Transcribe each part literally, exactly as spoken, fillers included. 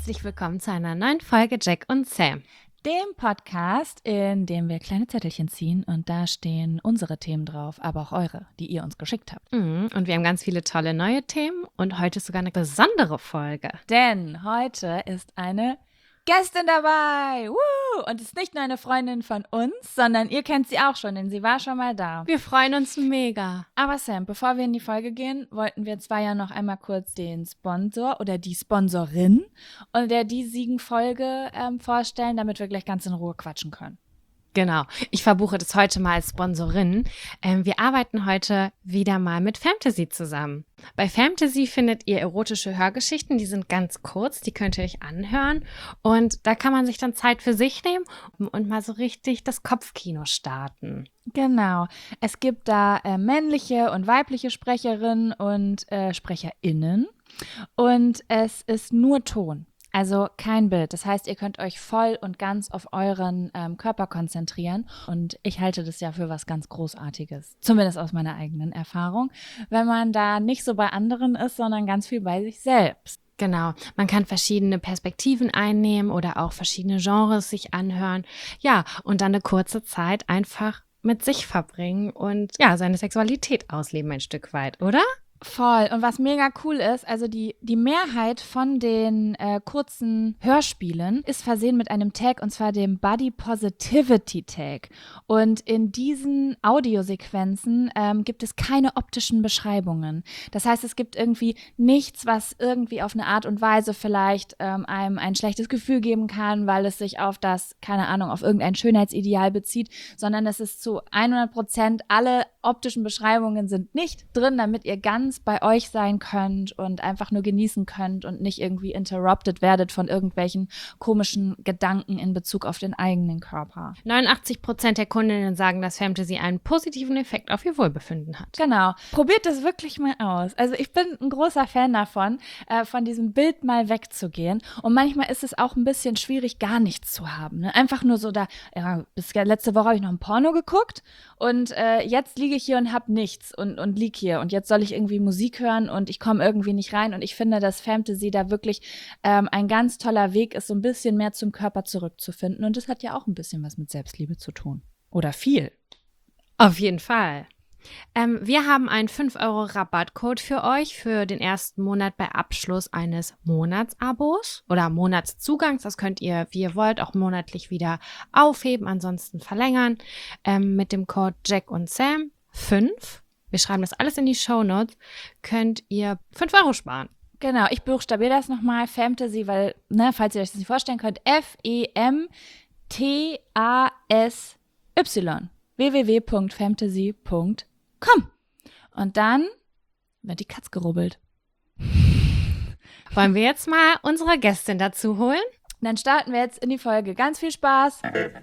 herzlich willkommen zu einer neuen Folge Jack und Sam. Dem Podcast, in dem wir kleine Zettelchen ziehen und da stehen unsere Themen drauf, aber auch eure, die ihr uns geschickt habt. Mhm, und wir haben ganz viele tolle neue Themen und heute ist sogar eine besondere Folge. Denn heute ist eine Gästin dabei. Woo! Und ist nicht nur eine Freundin von uns, sondern ihr kennt sie auch schon, denn sie war schon mal da. Wir freuen uns mega. Aber Sam, bevor wir in die Folge gehen, wollten wir zwar ja noch einmal kurz den Sponsor oder die Sponsorin und der diesigen Folge ähm, vorstellen, damit wir gleich ganz in Ruhe quatschen können. Genau, ich verbuche das heute mal als Sponsorin. Ähm, wir arbeiten heute wieder mal mit Fantasy zusammen. Bei Fantasy findet ihr erotische Hörgeschichten, die sind ganz kurz, die könnt ihr euch anhören. Und da kann man sich dann Zeit für sich nehmen und mal so richtig das Kopfkino starten. Genau, es gibt da äh, männliche und weibliche Sprecherinnen und äh, SprecherInnen und es ist nur Ton. Also kein Bild. Das heißt, ihr könnt euch voll und ganz auf euren ähm, Körper konzentrieren. Und ich halte das ja für was ganz Großartiges. Zumindest aus meiner eigenen Erfahrung. Wenn man da nicht so bei anderen ist, sondern ganz viel bei sich selbst. Genau, man kann verschiedene Perspektiven einnehmen oder auch verschiedene Genres sich anhören. Ja, und dann eine kurze Zeit einfach mit sich verbringen und ja, seine Sexualität ausleben ein Stück weit, oder? Voll. Und was mega cool ist, also die, die Mehrheit von den äh, kurzen Hörspielen ist versehen mit einem Tag, und zwar dem Body Positivity Tag. Und in diesen Audiosequenzen ähm, gibt es keine optischen Beschreibungen. Das heißt, es gibt irgendwie nichts, was irgendwie auf eine Art und Weise vielleicht ähm, einem ein schlechtes Gefühl geben kann, weil es sich auf das, keine Ahnung, auf irgendein Schönheitsideal bezieht, sondern es ist zu hundert Prozent, alle optischen Beschreibungen sind nicht drin, damit ihr ganz bei euch sein könnt und einfach nur genießen könnt und nicht irgendwie interrupted werdet von irgendwelchen komischen Gedanken in Bezug auf den eigenen Körper. neunundachtzig Prozent der Kundinnen sagen, dass Fantasy einen positiven Effekt auf ihr Wohlbefinden hat. Genau. Probiert das wirklich mal aus. Also ich bin ein großer Fan davon, äh, von diesem Bild mal wegzugehen. Und manchmal ist es auch ein bisschen schwierig, gar nichts zu haben. Ne? Einfach nur so da, ja, bis letzte Woche habe ich noch ein Porno geguckt und äh, jetzt liege ich hier und habe nichts und, und lieg hier. Und jetzt soll ich irgendwie Musik hören und ich komme irgendwie nicht rein. Und ich finde, dass Fantasy da wirklich ähm, ein ganz toller Weg ist, so ein bisschen mehr zum Körper zurückzufinden. Und das hat ja auch ein bisschen was mit Selbstliebe zu tun. Oder viel. Auf jeden Fall. Ähm, wir haben einen fünf Euro Rabattcode für euch für den ersten Monat bei Abschluss eines Monatsabos oder Monatszugangs. Das könnt ihr, wie ihr wollt, auch monatlich wieder aufheben, ansonsten verlängern. Ähm, mit dem Code Jack und Sam fünf. Wir schreiben das alles in die Shownotes, könnt ihr fünf Euro sparen. Genau, ich buchstabiere das nochmal, Fantasy, weil, ne, falls ihr euch das nicht vorstellen könnt, F E M T A S Y, w w w punkt fantasy punkt com. Und dann wird die Katz gerubbelt. Wollen wir jetzt mal unsere Gästin dazu holen? Dann starten wir jetzt in die Folge. Ganz viel Spaß!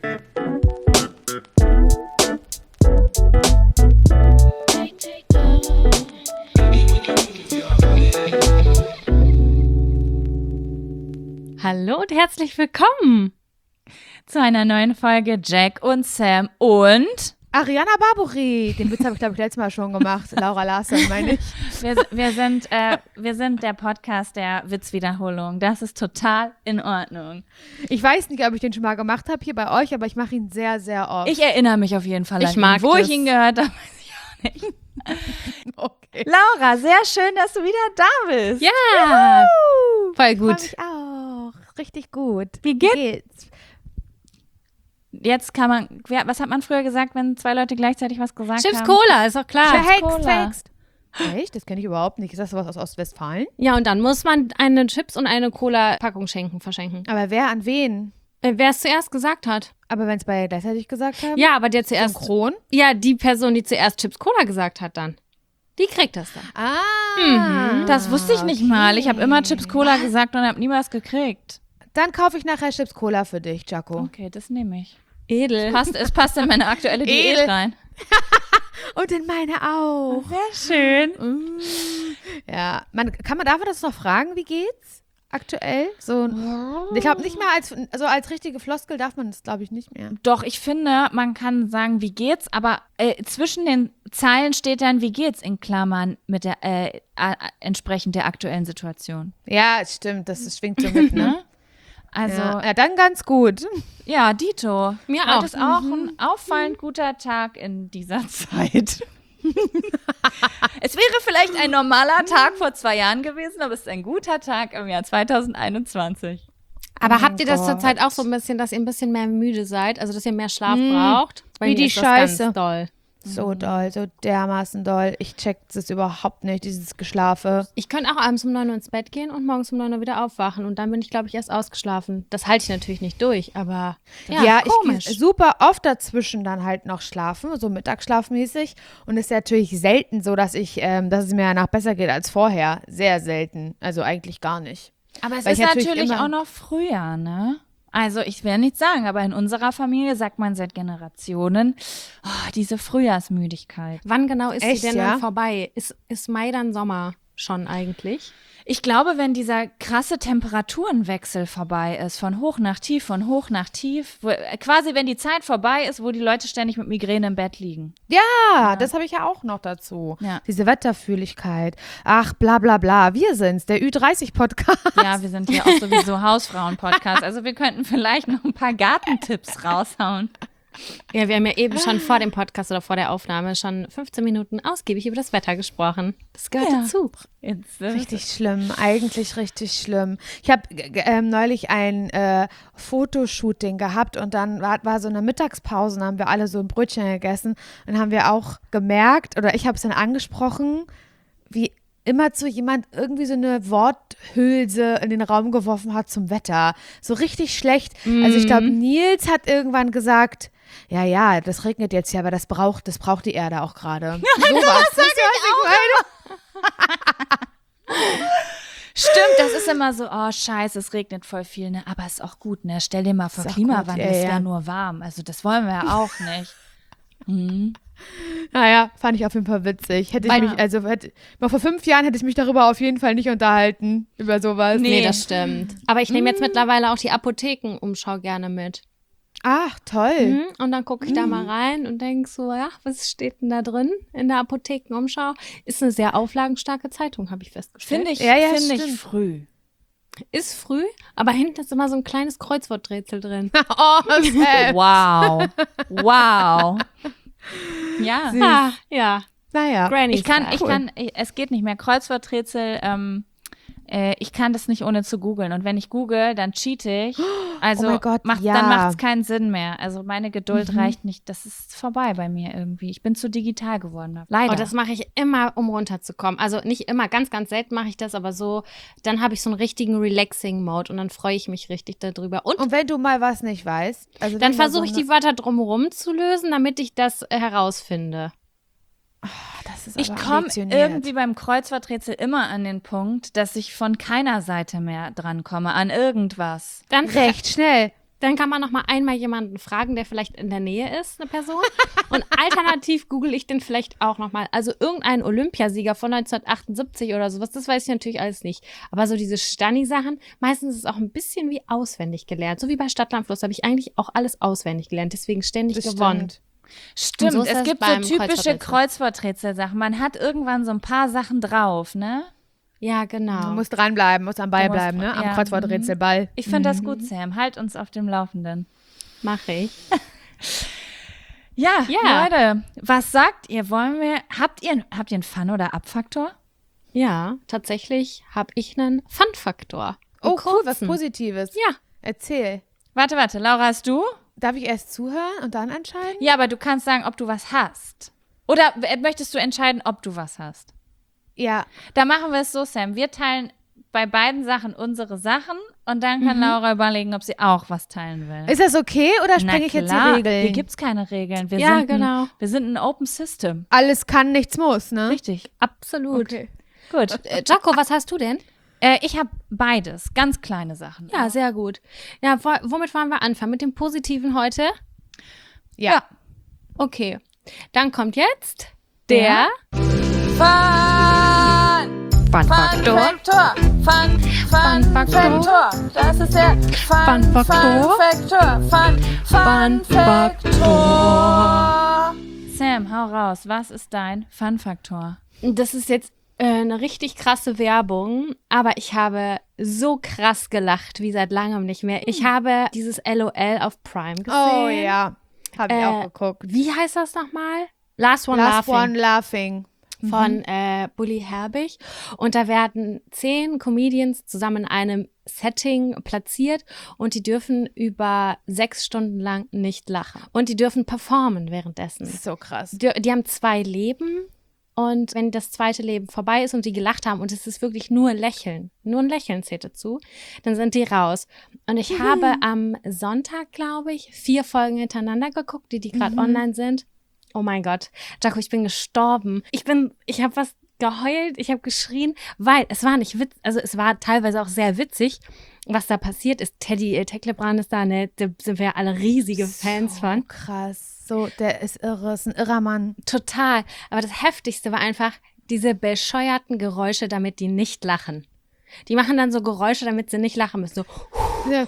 Hallo und herzlich willkommen zu einer neuen Folge Jack und Sam und Ariana Barbouri. Den Witz habe ich, glaube ich, letztes Mal schon gemacht. Laura Larson, meine ich. Wir, wir, sind, äh, wir sind der Podcast der Witzwiederholung. Das ist total in Ordnung. Ich weiß nicht, ob ich den schon mal gemacht habe hier bei euch, aber ich mache ihn sehr, sehr oft. Ich erinnere mich auf jeden Fall ich an ihn. mag Wo das. ich ihn gehört habe, weiß ich auch nicht. Okay. Laura, sehr schön, dass du wieder da bist. Ja, Juhu. voll Ich freu gut. mich auch. Richtig gut. Wie geht's? geht's? Jetzt kann man, wer, was hat man früher gesagt, wenn zwei Leute gleichzeitig was gesagt Chips haben? Cola, ist doch klar. Chips Verhext, Cola. verhext. Echt? Das kenne ich überhaupt nicht. Ist das was aus Ostwestfalen? Ja, und dann muss man eine Chips und eine Cola-Packung schenken, verschenken. Aber wer an wen? Äh, Wer es zuerst gesagt hat. Aber wenn es beide gleichzeitig gesagt haben? Ja, aber der zuerst. Synchron? Ja, die Person, die zuerst Chips Cola gesagt hat, dann. Die kriegt das dann. Ah. Mhm. Das wusste ich nicht mal. Ich habe immer Chips Cola gesagt und habe nie was gekriegt. Dann kaufe ich nachher Chips Cola für dich, Jaco. Okay, das nehme ich. Edel. Passt, es passt in meine aktuelle Diät Edel. rein. Und in meine auch. Sehr schön. Mm. Ja, man, kann man, darf man das noch fragen, wie geht's aktuell? So, ich glaube nicht mehr als, also als richtige Floskel darf man das, glaube ich, nicht mehr. Doch, ich finde, man kann sagen, wie geht's, aber äh, zwischen den Zeilen steht dann, wie geht's in Klammern mit der, äh, äh, entsprechend der aktuellen Situation. Ja, stimmt, das, das schwingt so mit, ne? Also, ja. ja, ja, dann ganz gut. Dito. Mir Heute auch. ist auch ein auffallend guter Tag in dieser Zeit. Es wäre vielleicht ein normaler Tag vor zwei Jahren gewesen, aber es ist ein guter Tag im Jahr zwanzig einundzwanzig. Aber Oh habt ihr das Gott. zurzeit auch so ein bisschen, dass ihr ein bisschen mehr müde seid? Also, dass ihr mehr Schlaf Mm, braucht? Bei wie mir die ist das Scheiße. ganz doll. So doll, so dermaßen doll. Ich check das überhaupt nicht, dieses Geschlafe. Ich könnte auch abends um neun Uhr ins Bett gehen und morgens um neun Uhr wieder aufwachen. Und dann bin ich, glaube ich, erst ausgeschlafen. Das halte ich natürlich nicht durch, aber ja, Ja, komisch. ich gehe super oft dazwischen dann halt noch schlafen, so mittagsschlafmäßig. Und es ist ja natürlich selten so, dass ich, ähm, dass es mir danach besser geht als vorher. Sehr selten. Also eigentlich gar nicht. Aber es Weil ist ich natürlich natürlich immer- auch noch früher, ne? Also ich will nicht sagen, aber in unserer Familie sagt man seit Generationen, oh, diese Frühjahrsmüdigkeit. Wann genau ist Echt, sie denn ja? dann vorbei? Ist, ist Mai dann Sommer schon eigentlich? Ich glaube, wenn dieser krasse Temperaturenwechsel vorbei ist, von hoch nach tief, von hoch nach tief, wo, äh, quasi wenn die Zeit vorbei ist, wo die Leute ständig mit Migräne im Bett liegen. Ja, das habe ich ja auch noch dazu. Ja. Diese Wetterfühligkeit. Ach, bla bla bla. Wir sind's, der Ü dreißig Podcast. Ja, wir sind hier auch sowieso Hausfrauen-Podcast. Also wir könnten vielleicht noch ein paar Gartentipps raushauen. Ja, wir haben ja eben schon vor dem Podcast oder vor der Aufnahme schon fünfzehn Minuten ausgiebig über das Wetter gesprochen. Das gehört Ja. dazu. Jetzt, äh, Richtig schlimm, eigentlich richtig schlimm. Ich habe ähm, neulich ein äh, Fotoshooting gehabt und dann war, war so eine Mittagspause und haben wir alle so ein Brötchen gegessen und haben wir auch gemerkt, oder ich habe es dann angesprochen, wie immer zu jemand irgendwie so eine Worthülse in den Raum geworfen hat zum Wetter. So richtig schlecht. Also ich glaube, Nils hat irgendwann gesagt, ja, ja, das regnet jetzt ja, aber das braucht, das braucht die Erde auch gerade. So was. Das, was ich meine. Stimmt, das ist immer so, oh scheiße, es regnet voll viel, ne? Aber ist auch gut, ne? Stell dir mal vor, Ist auch Klimawandel, gut, ja, es ja. wäre nur warm. Also das wollen wir ja auch nicht. Mhm. Naja, fand ich auf jeden Fall witzig. Hätte ich Weil- mich, also hätte, mal vor fünf Jahren hätte ich mich darüber auf jeden Fall nicht unterhalten, über sowas. Nee, Nee. das stimmt. Aber ich nehme jetzt mittlerweile auch die Apothekenumschau gerne mit. Ach, toll. Mhm. Und dann gucke ich da mal rein und denke so, ja, was steht denn da drin in der Apothekenumschau? Ist eine sehr auflagenstarke Zeitung, habe ich festgestellt. Finde ich, Ja, ja, finde ich stimmt. früh. Ist früh, aber hinten ist immer so ein kleines Kreuzworträtsel drin. Oh, Sam. Wow. Wow. Ja. Ah, ja, Naja. Granny. Ich kann, Style. ich kann, ich, es geht nicht mehr. Kreuzworträtsel, ähm, äh, ich kann das nicht ohne zu googeln. Und wenn ich google, dann cheate ich. Also Oh mein Gott, macht, ja. dann macht es keinen Sinn mehr. Also meine Geduld reicht nicht. Das ist vorbei bei mir irgendwie. Ich bin zu digital geworden. Leider. Oh, das mache ich immer, um runterzukommen. Also nicht immer, ganz, ganz selten mache ich das, aber so, dann habe ich so einen richtigen Relaxing-Mode und dann freue ich mich richtig darüber. Und, Und wenn du mal was nicht weißt, also dann wenn mal versuche ich so die Wörter drumherum zu lösen, damit ich das äh, herausfinde. eine- das ist Ich aber komme ambitioniert. irgendwie beim Kreuzworträtsel immer an den Punkt, dass ich von keiner Seite mehr drankomme, an irgendwas. Dann, recht schnell. dann kann man noch mal einmal jemanden fragen, der vielleicht in der Nähe ist, eine Person. Und alternativ google ich den vielleicht auch noch mal. Also irgendein Olympiasieger von neunzehnhundertachtundsiebzig oder sowas, das weiß ich natürlich alles nicht. Aber so diese Stani-Sachen, meistens ist es auch ein bisschen wie auswendig gelernt. So wie bei Stadtland Fluss habe ich eigentlich auch alles auswendig gelernt, deswegen ständig Das gewonnen. stimmt. Stimmt, Und so ist es das gibt so beim typische Kreuzworträtsel. Kreuzworträtsel-Sachen. Man hat irgendwann so ein paar Sachen drauf, ne? Ja, genau. Du musst dranbleiben, musst am Ball Du musst- bleiben, ne? Am ja, Kreuzworträtselball. Ich finde das gut, Sam. Halt uns auf dem Laufenden. Mache ich. Ja, Ja. Leute, was sagt ihr? Wollen wir, habt ihr, habt ihr einen Fun- oder Abfaktor? Ja, tatsächlich habe ich einen Fun-Faktor. Oh, Einen cool, was kurzen. Positives. Ja. Erzähl. Warte, warte, Laura, hast du? Darf ich erst zuhören und dann entscheiden? Ja, aber du kannst sagen, ob du was hast. Oder w- möchtest du entscheiden, ob du was hast? Ja. Da machen wir es so, Sam. Wir teilen bei beiden Sachen unsere Sachen und dann kann Laura überlegen, ob sie auch was teilen will. Ist das okay oder Na sprenge ich jetzt die klar, Regeln? Hier gibt's keine Regeln. Wir Ja, sind genau. Ein, wir sind ein Open System. Alles kann, nichts muss, ne? Richtig. Absolut. Okay. Gut. Äh, Jaco, was hast du denn? Äh, ich habe beides. Ganz kleine Sachen. Ja, sehr gut. Ja, wo, womit wollen wir anfangen? Mit dem Positiven heute? Ja. Ja. Okay. Dann kommt jetzt der Fun! Fun-Faktor. Faktor. Fun, Fun, Fun-Faktor. Faktor. Das ist der Fun, Fun-Faktor. Faktor. Fun, Fun, Fun-Faktor. Faktor. Sam, hau raus. Was ist dein Fun-Faktor? Das ist jetzt äh, eine richtig krasse Werbung, aber ich habe so krass gelacht wie seit langem nicht mehr. Ich habe dieses LOL auf Prime gesehen. Oh ja, habe ich Äh, auch geguckt. Wie heißt das nochmal? Last One Last Laughing. One Laughing. Von äh, Bully Herbig. Und da werden zehn Comedians zusammen in einem Setting platziert und die dürfen über sechs Stunden lang nicht lachen. Und die dürfen performen währenddessen. Das ist so krass. Die, die haben zwei Leben und wenn das zweite Leben vorbei ist und die gelacht haben und es ist wirklich nur Lächeln, nur ein Lächeln zählt dazu, dann sind die raus. Und ich Mhm. habe am Sonntag, glaube ich, vier Folgen hintereinander geguckt, die, die gerade Mhm. online sind. Oh mein Gott, Jaco, ich bin gestorben. Ich bin, ich habe was geheult, ich habe geschrien, weil es war nicht witzig, also es war teilweise auch sehr witzig, was da passiert ist. Teddy äh, Tecklebrand ist da, ne, da sind wir ja alle riesige Fans so von. krass. So, der ist irre, ist ein irrer Mann. Total. Aber das Heftigste war einfach diese bescheuerten Geräusche, damit die nicht lachen. Die machen dann so Geräusche, damit sie nicht lachen müssen. So, Ja.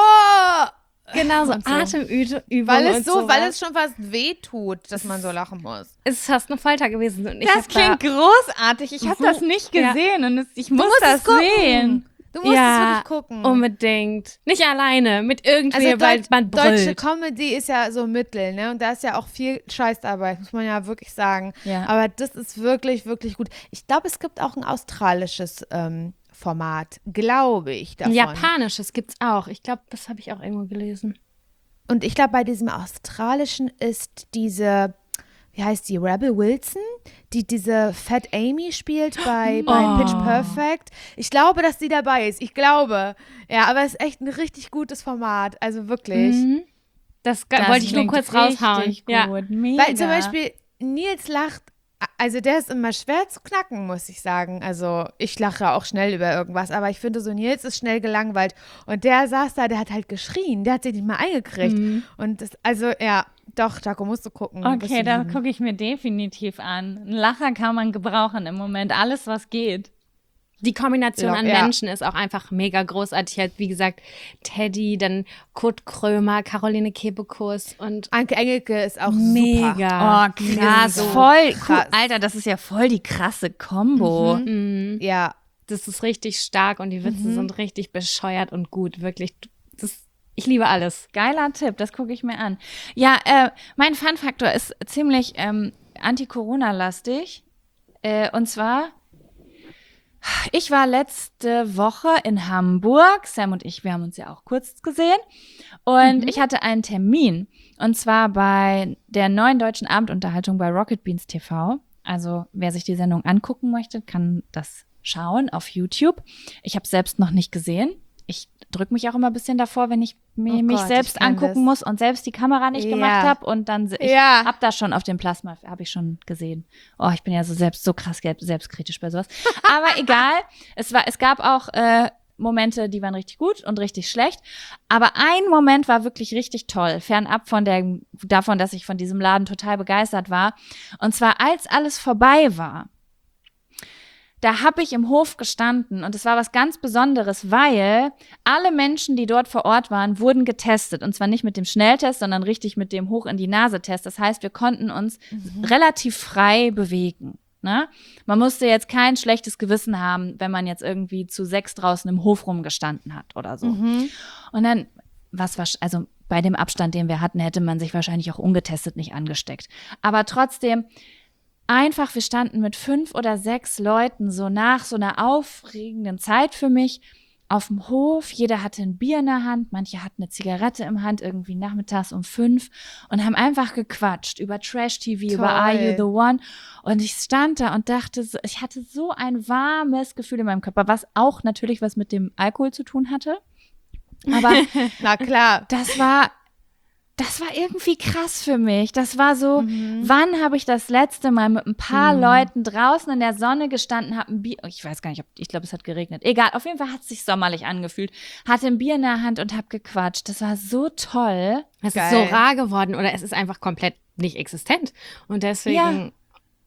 Oh! genau so Und so. Atemübungen Weil es und so, weil sowas. es schon fast weh tut, dass man so lachen muss. Es ist fast eine Folter gewesen. Und ich Das hab da, klingt großartig. Ich habe So- das nicht Ja. gesehen und es, ich muss musst das es gucken. sehen. Du musst ja, es wirklich gucken. unbedingt. Nicht alleine, mit irgendwem, Also weil Deut man deutsche brüllt. Comedy ist ja so Mittel, ne? Und da ist ja auch viel Scheiß dabei, muss man ja wirklich sagen. Ja. Aber das ist wirklich, wirklich gut. Ich glaube, es gibt auch ein australisches ähm, Format, glaube ich, davon. Ein japanisches gibt's auch. Ich glaube, das habe ich auch irgendwo gelesen. Und ich glaube, bei diesem australischen ist diese, wie heißt die, Rebel Wilson, die diese Fat Amy spielt bei, bei Oh. Pitch Perfect. Ich glaube, dass sie dabei ist. Ich glaube. Ja, aber es ist echt ein richtig gutes Format. Also wirklich. Mhm. Das, Das wollte ich nur klingt kurz raushauen. richtig Ja. Gut. Mega. Weil zum Beispiel Nils lacht, also der ist immer schwer zu knacken, muss ich sagen. Also ich lache auch schnell über irgendwas, aber ich finde so, Nils ist schnell gelangweilt. Und der saß da, der hat halt geschrien, der hat sich nicht mal eingekriegt. Mhm. Und das, also ja, doch, Jaco, musst du gucken. wirst Okay, du da lieben. gucke ich mir definitiv an. Ein Lacher kann man gebrauchen im Moment. Alles, was geht. Die Kombination Ja, an ja. Menschen ist auch einfach mega großartig. Halt, wie gesagt, Teddy, dann Kurt Krömer, Caroline Kebekus und Anke Engelke ist auch mega. super. Oh, krass. so Voll krass. cool. Alter, das ist ja voll die krasse Kombo. Mhm. Ja, Das ist richtig stark und die Witze Mhm. sind richtig bescheuert und gut. Wirklich. Das, ich liebe alles. Geiler Tipp, das gucke ich mir an. Ja, äh, mein Fun-Faktor ist ziemlich ähm, anti-Corona-lastig. Äh, und zwar, ich war letzte Woche in Hamburg. Sam und ich, wir haben uns ja auch kurz gesehen. Und ich hatte einen Termin. Und zwar bei der neuen deutschen Abendunterhaltung bei Rocket Beans T V. Also wer sich die Sendung angucken möchte, kann das schauen auf YouTube. Ich habe es selbst noch nicht gesehen. Ich drücke mich auch immer ein bisschen davor, wenn ich mir, Oh mich Gott, selbst ich kenn angucken das. muss und selbst die Kamera nicht Ja. gemacht habe und dann se- ich Ja. hab das schon auf dem Plasma, habe ich schon gesehen. Oh, ich bin ja so selbst so krass gelb- selbstkritisch bei sowas. Aber egal, es war es gab auch äh, Momente, die waren richtig gut und richtig schlecht, aber ein Moment war wirklich richtig toll, fernab von der davon, dass ich von diesem Laden total begeistert war, und zwar als alles vorbei war. Da habe ich im Hof gestanden und es war was ganz Besonderes, weil alle Menschen, die dort vor Ort waren, wurden getestet. Und zwar nicht mit dem Schnelltest, sondern richtig mit dem Hoch-in-die-Nase-Test. Das heißt, wir konnten uns relativ frei bewegen. Ne? Man musste jetzt kein schlechtes Gewissen haben, wenn man jetzt irgendwie zu sechs draußen im Hof rumgestanden hat oder so. Mhm. Und dann, was war, also bei dem Abstand, den wir hatten, hätte man sich wahrscheinlich auch ungetestet nicht angesteckt. Aber trotzdem, einfach, wir standen mit fünf oder sechs Leuten so nach so einer aufregenden Zeit für mich auf dem Hof. Jeder hatte ein Bier in der Hand, manche hatten eine Zigarette im Hand, irgendwie nachmittags um fünf und haben einfach gequatscht über Trash-T V, über Toll. Are You the One? Und ich stand da und dachte, so, ich hatte so ein warmes Gefühl in meinem Körper, was auch natürlich was mit dem Alkohol zu tun hatte. Aber Na klar. das war, das war irgendwie krass für mich. Das war so, wann habe ich das letzte Mal mit ein paar Mhm. Leuten draußen in der Sonne gestanden, habe ein Bier, ich weiß gar nicht, ob, ich glaube, es hat geregnet. Egal, auf jeden Fall hat es sich sommerlich angefühlt. Hatte ein Bier in der Hand und habe gequatscht. Das war so toll. Es Geil. ist so rar geworden oder es ist einfach komplett nicht existent. Und deswegen,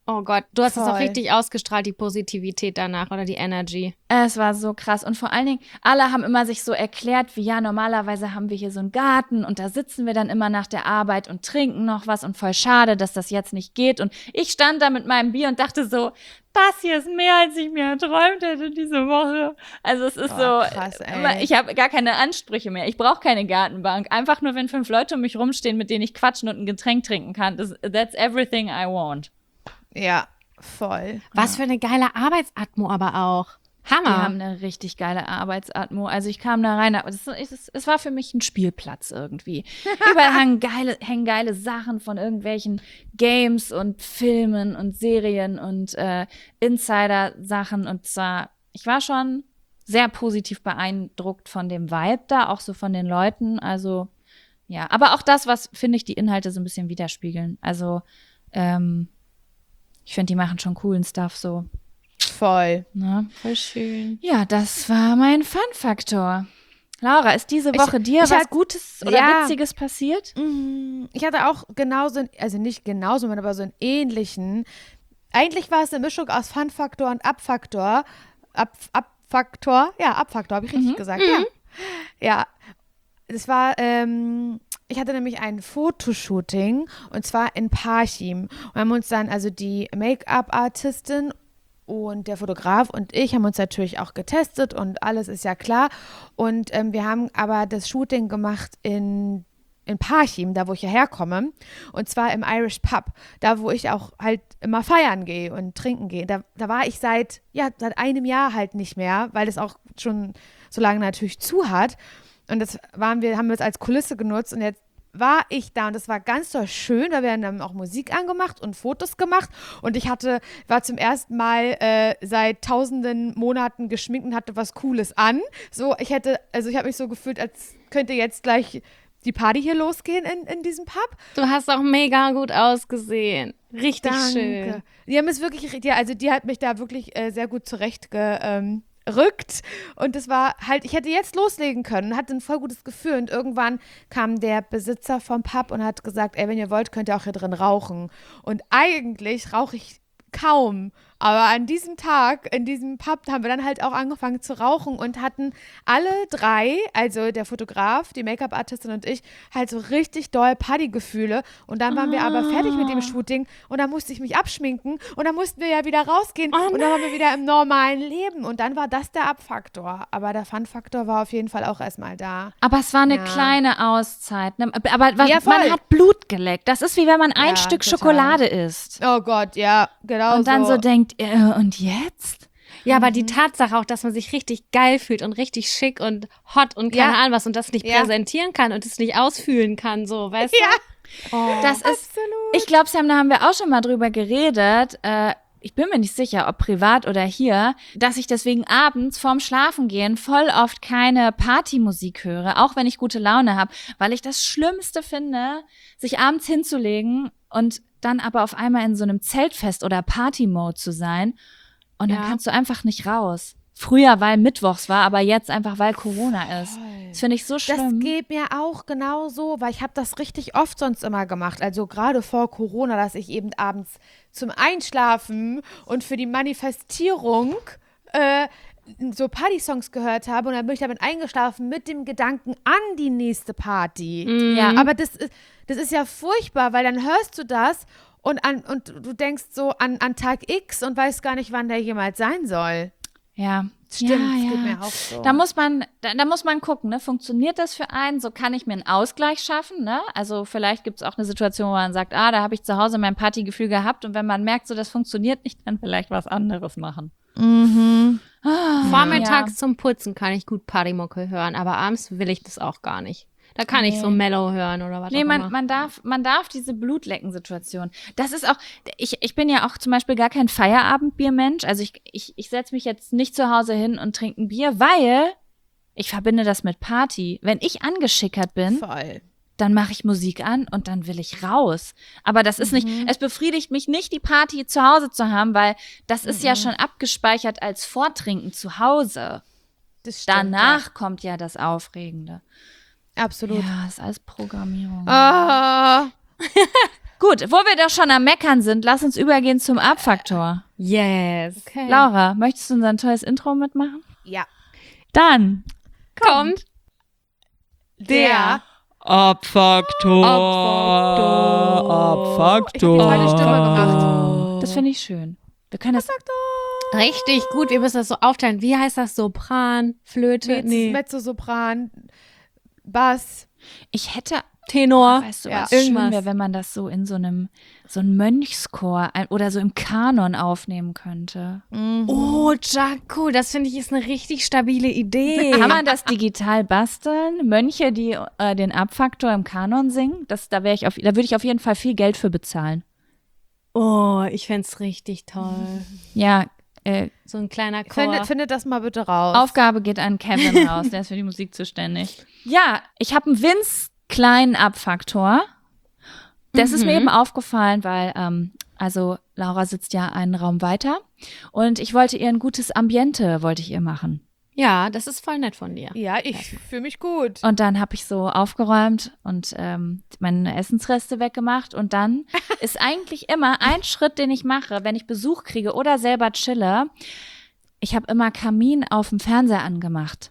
Oh Gott, du hast es auch Voll. richtig ausgestrahlt, die Positivität danach oder die Energy. Es war so krass. Und vor allen Dingen, alle haben immer sich so erklärt, wie ja, normalerweise haben wir hier so einen Garten und da sitzen wir dann immer nach der Arbeit und trinken noch was und voll schade, dass das jetzt nicht geht. Und ich stand da mit meinem Bier und dachte so, das hier ist mehr, als ich mir erträumt hätte diese Woche. Also es ist Oh, so, krass, ey. immer- ich habe gar keine Ansprüche mehr. Ich brauche keine Gartenbank. Einfach nur, wenn fünf Leute um mich rumstehen, mit denen ich quatschen und ein Getränk trinken kann. Das, that's everything I want. Ja, voll. Was für eine geile Arbeitsatmo aber auch. Die Hammer. haben eine richtig geile Arbeitsatmo. Also ich kam da rein, aber es, es, es war für mich ein Spielplatz irgendwie. Überall hängen geile, hängen geile Sachen von irgendwelchen Games und Filmen und Serien und äh, Insider-Sachen. Und zwar, ich war schon sehr positiv beeindruckt von dem Vibe da, auch so von den Leuten. Also ja, aber auch das, was, finde ich, die Inhalte so ein bisschen widerspiegeln. Also ähm, ich finde, die machen schon coolen Stuff so. Voll. Ne? Voll schön. Ja, das war mein Fun-Faktor. Laura, ist diese Woche dir ich was hat- Gutes oder ja. Witziges passiert? Mm, Ich hatte auch genauso, also nicht genauso, aber so einen ähnlichen. Eigentlich war es eine Mischung aus Fun-Faktor und Abfaktor. Ab, Abfaktor? Ja, Abfaktor, habe ich richtig gesagt. Ja. Ja. Es war, ähm, ich hatte nämlich ein Fotoshooting und zwar in Parchim. Und haben uns dann, also die Make-up-Artistin und der Fotograf und ich haben uns natürlich auch getestet und alles ist ja klar. Und ähm, wir haben aber das Shooting gemacht in, in Parchim, da wo ich ja herkomme. Und zwar im Irish Pub, da wo ich auch halt immer feiern gehe und trinken gehe. Da, da war ich seit, ja, seit einem Jahr halt nicht mehr, weil es auch schon so lange natürlich zu hat. Und das waren wir, haben wir es als Kulisse genutzt und jetzt war ich da und das war ganz doll schön, da werden dann auch Musik angemacht und Fotos gemacht und ich hatte, war zum ersten Mal äh, seit tausenden Monaten geschminkt und hatte was Cooles an. So, ich hätte, also ich habe mich so gefühlt, als könnte jetzt gleich die Party hier losgehen in, in diesem Pub. Du hast auch mega gut ausgesehen. Richtig schön. Die haben es wirklich, ja, also die hat mich da wirklich äh, sehr gut zurecht ge, ähm, rückt und es war halt, ich hätte jetzt loslegen können, hatte ein voll gutes Gefühl und irgendwann kam der Besitzer vom Pub und hat gesagt, ey, wenn ihr wollt, könnt ihr auch hier drin rauchen und eigentlich rauche ich kaum, aber an diesem Tag, in diesem Pub, haben wir dann halt auch angefangen zu rauchen und hatten alle drei, also der Fotograf, die Make-up-Artistin und ich, halt so richtig doll Partygefühle und dann waren wir aber fertig mit dem Shooting und dann musste ich mich abschminken und dann mussten wir ja wieder rausgehen Oh und dann waren wir wieder im normalen Leben und dann war das der Abfaktor, aber der Fun-Faktor war auf jeden Fall auch erstmal da. Aber es war eine Ja. kleine Auszeit. Ne? Aber was, Ja, voll. man hat Blut geleckt. Das ist wie wenn man ein Ja, Stück total. Schokolade isst. Oh Gott, ja, genau Und dann so denkt, äh, und jetzt? Ja, aber die Tatsache auch, dass man sich richtig geil fühlt und richtig schick und hot und keine Ja. Ahnung was und das nicht Ja. präsentieren kann und es nicht ausfühlen kann, so, weißt Ja. du? Oh. Das ist, Absolut. ich glaube, Sam, da haben wir auch schon mal drüber geredet. Äh, ich bin mir nicht sicher, ob privat oder hier, dass ich deswegen abends vorm Schlafengehen voll oft keine Partymusik höre, auch wenn ich gute Laune habe, weil ich das Schlimmste finde, sich abends hinzulegen und dann aber auf einmal in so einem Zeltfest oder Party-Mode zu sein und dann Ja. kannst du einfach nicht raus. Früher, weil Mittwochs war, aber jetzt einfach, weil Corona ist. Das finde ich so Das schlimm. geht mir auch genau so, weil ich habe das richtig oft sonst immer gemacht. Also gerade vor Corona, dass ich eben abends zum Einschlafen und für die Manifestierung äh, so Party-Songs gehört habe und dann bin ich damit eingeschlafen mit dem Gedanken an die nächste Party. Mhm. Ja. Aber das ist, das ist ja furchtbar, weil dann hörst du das und, an, und du denkst so an, an Tag X und weißt gar nicht, wann der jemals sein soll. Ja, Stimmt, ja, das ja. geht mir auch so. Da muss man, da, da muss man gucken, ne? Funktioniert das für einen? So kann ich mir einen Ausgleich schaffen, ne? Also vielleicht gibt es auch eine Situation, wo man sagt, ah, da habe ich zu Hause mein Partygefühl gehabt und wenn man merkt, so das funktioniert nicht, dann vielleicht was anderes machen. Mhm. Vormittags Ja. zum Putzen kann ich gut Partymucke hören, aber abends will ich das auch gar nicht. Da kann ich Nee. so Mellow hören oder was Nee, auch man, immer. man darf, man darf diese Blutlecken-Situation. Das ist auch, ich, ich bin ja auch zum Beispiel gar kein Feierabendbiermensch. Also ich, ich, ich setze mich jetzt nicht zu Hause hin und trinke ein Bier, weil ich verbinde das mit Party. Wenn ich angeschickert bin, Voll. dann mache ich Musik an und dann will ich raus. Aber das ist nicht, es befriedigt mich nicht, die Party zu Hause zu haben, weil das ist ja schon abgespeichert als Vortrinken zu Hause. Das stimmt, Danach kommt ja das Aufregende. Ja. Absolut. Ja, ist alles Programmierung. Ah. Gut, wo wir doch schon am Meckern sind, lass uns übergehen zum Abfaktor. Yes. Okay. Laura, möchtest du unser tolles Intro mitmachen? Ja. Dann kommt Der Abfaktor. Abfaktor. Ich hab meine Stimme gemacht. Das finde ich schön. Wir können das richtig gut. Wir müssen das so aufteilen. Wie heißt das? Sopran, Flöte? Mezz, Nee. Mezzosopran, Bass. Ich hätte, Tenor. weißt du, Ja. was schön Irgendwas. wäre, wenn man das so in so einem, so einem Mönchschor ein- oder so im Kanon aufnehmen könnte. Oh, Jaco, das finde ich ist eine richtig stabile Idee. Kann man das digital basteln? Mönche, die äh, den Abfaktor im Kanon singen? Das, da wäre ich auf, da würde ich auf jeden Fall viel Geld für bezahlen. Oh, ich fände es richtig toll. Ja, äh, So ein kleiner Chor. Findet, findet das mal bitte raus. Aufgabe geht an Kevin raus, der ist für die Musik zuständig. Ja, ich habe einen winz kleinen Abfaktor. Das ist mir eben aufgefallen, weil, ähm, also Laura sitzt ja einen Raum weiter und ich wollte ihr ein gutes Ambiente, wollte ich ihr machen. Ja, das ist voll nett von dir. Ja, ich fühle mich gut. Und dann habe ich so aufgeräumt und ähm, meine Essensreste weggemacht. Und dann ist eigentlich immer ein Schritt, den ich mache, wenn ich Besuch kriege oder selber chille. Ich habe immer Kamin auf dem Fernseher angemacht.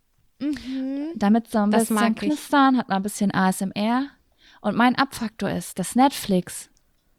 Mhm. Damit so ein Das bisschen mag ich. knistern, hat man ein bisschen A S M R. Und mein Abfaktor ist, dass Netflix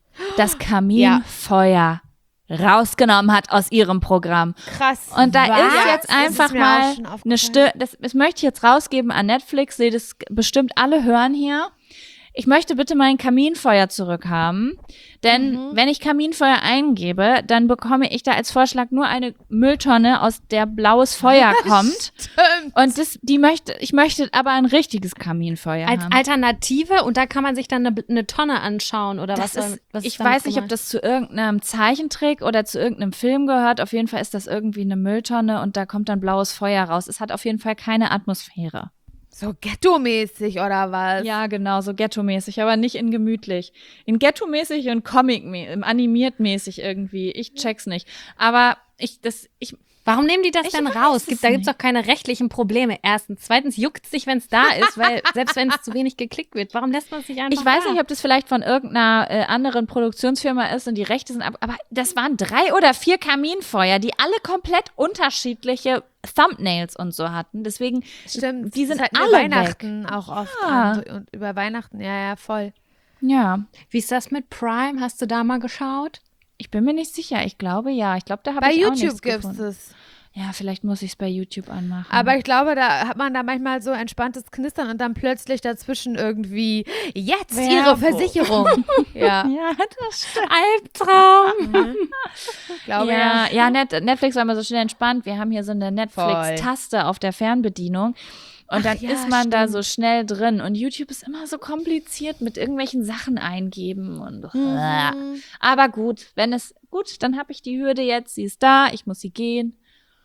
das Kaminfeuer rausgenommen hat aus ihrem Programm. Krass. Und da Was? ist jetzt Das einfach ist mir auch mal schon aufgefallen. eine Stimme, das, das möchte ich jetzt rausgeben an Netflix, seht es bestimmt alle hören hier. Ich möchte bitte mein Kaminfeuer zurückhaben, denn Mhm. wenn ich Kaminfeuer eingebe, dann bekomme ich da als Vorschlag nur eine Mülltonne, aus der blaues Feuer kommt. Stimmt. Und das, die möchte, ich möchte aber ein richtiges Kaminfeuer Als haben. Alternative und da kann man sich dann eine, eine Tonne anschauen oder Das was, ist, soll- was ich ist damit weiß nicht, ob gemeint? das zu irgendeinem Zeichentrick oder zu irgendeinem Film gehört. Auf jeden Fall ist das irgendwie eine Mülltonne und da kommt dann blaues Feuer raus. Es hat auf jeden Fall keine Atmosphäre. So ghetto-mäßig oder was? Ja, genau, so Ghetto-mäßig, aber nicht in gemütlich. In Ghetto-mäßig und Comic, animiert-mäßig irgendwie. Ich check's nicht. Aber ich, das, ich, Warum nehmen die das Ich denn weiß raus? es Gibt, da gibt es nicht. doch keine rechtlichen Probleme. Erstens. Zweitens juckt es sich, wenn es da ist, weil selbst wenn es zu wenig geklickt wird, warum lässt man es nicht einfach ich weiß da? nicht, ob das vielleicht von irgendeiner äh, anderen Produktionsfirma ist und die Rechte sind ab, aber das waren drei oder vier Kaminfeuer, die alle komplett unterschiedliche Thumbnails und so hatten. Deswegen, Stimmt. die sind das hatten wir alle Weihnachten auch oft Ja. an. Und über Weihnachten, ja, ja, voll. ja, Wie ist das mit Prime? Hast du da mal geschaut? ich bin mir nicht sicher. Ich glaube, ja. Ich glaube, da habe Bei ich auch YouTube nichts gibt gefunden. es. Ja, vielleicht muss ich es bei YouTube anmachen. Aber ich glaube, da hat man da manchmal so entspanntes Knistern und dann plötzlich dazwischen irgendwie, jetzt Ihre Werbung. Versicherung. ja, ja, das stimmt. Albtraum! glaube ja, ja. ja, Net Netflix war immer so schnell entspannt. Wir haben hier so eine Netflix-Taste auf der Fernbedienung. Und dann ja, ist man da stimmt. so schnell drin. Und YouTube ist immer so kompliziert mit irgendwelchen Sachen eingeben. Und Mhm. aber gut, wenn es gut, dann habe ich die Hürde jetzt. Sie ist da, ich muss sie gehen.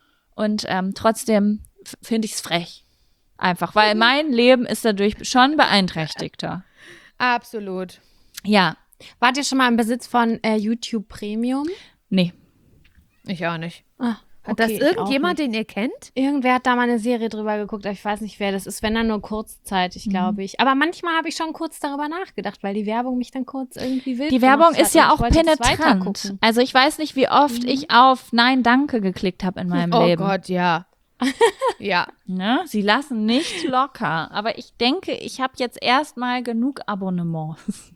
Und ähm, trotzdem f- finde ich es frech. Einfach, weil mein Leben ist dadurch schon beeinträchtigter. Absolut. Ja, Wart ihr schon mal im Besitz von äh, YouTube Premium? nee. Ich auch nicht. Ah, Hat okay, das ich auch irgendjemand, nicht. den ihr kennt? Irgendwer hat da mal eine Serie drüber geguckt, aber ich weiß nicht, wer das ist. Wenn dann nur kurzzeitig, glaube ich. Aber manchmal habe ich schon kurz darüber nachgedacht, weil die Werbung mich dann kurz irgendwie wild Die Werbung gemacht hat ist ja und auch ich wollte das penetrant. weitergucken. Also ich weiß nicht, wie oft ich auf Nein, danke geklickt habe in meinem oh Leben. Gott, ja. ja. Ne? Sie lassen nicht locker. Aber ich denke, ich habe jetzt erstmal genug Abonnements.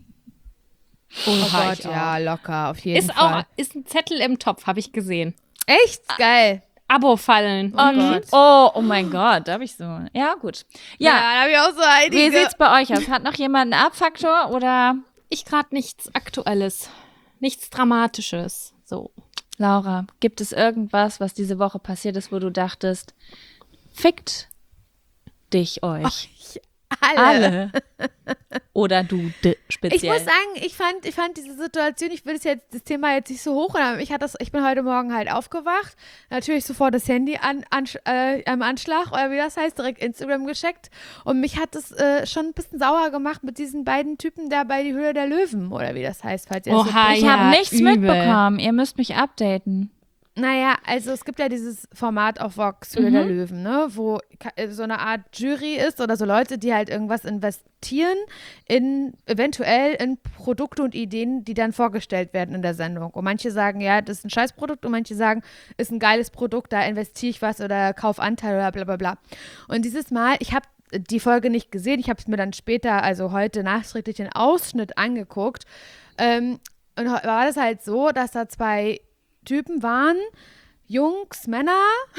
Oh Oha, Gott, ich auch. ja, locker, auf jeden Ist auch Fall. ist ein Zettel im Topf, habe ich gesehen. Echt geil. Abo-Fallen. Oh Mhm. Gott. Oh, oh mein Gott, da habe ich so. Ja, gut. Ja, da habe ich auch so einige. wie sieht's bei euch aus? Hat noch jemand einen Abfaktor oder Ich gerade nichts Aktuelles, nichts Dramatisches. So. Laura, gibt es irgendwas, was diese Woche passiert ist, wo du dachtest, fickt dich euch? alle. Alle. Oder du d- Ich speziell. muss sagen, ich fand, ich fand diese Situation, ich will das jetzt, das Thema jetzt nicht so hoch, aber ich, hatte das, ich bin heute Morgen halt aufgewacht, natürlich sofort das Handy an, an, äh, am Anschlag, oder wie das heißt, direkt Instagram gecheckt und mich hat das äh, schon ein bisschen sauer gemacht mit diesen beiden Typen da bei die Höhle der Löwen, oder wie das heißt, falls ihr das Oha, so ich ja, habe nichts übel. mitbekommen. Ihr müsst mich updaten. Naja, also es gibt ja dieses Format auf Vox, Höhle Mhm. der Löwen, ne, wo ka- äh, so eine Art Jury ist oder so Leute, die halt irgendwas investieren in eventuell in Produkte und Ideen, die dann vorgestellt werden in der Sendung. Und manche sagen, ja, das ist ein Scheißprodukt und manche sagen, ist ein geiles Produkt, da investiere ich was oder kauf Anteil oder bla bla bla. Und dieses Mal, ich habe die Folge nicht gesehen, ich habe es mir dann später, also heute nachträglich den Ausschnitt angeguckt. Ähm, und ho- war das halt so, dass da zwei Typen waren, Jungs, Männer,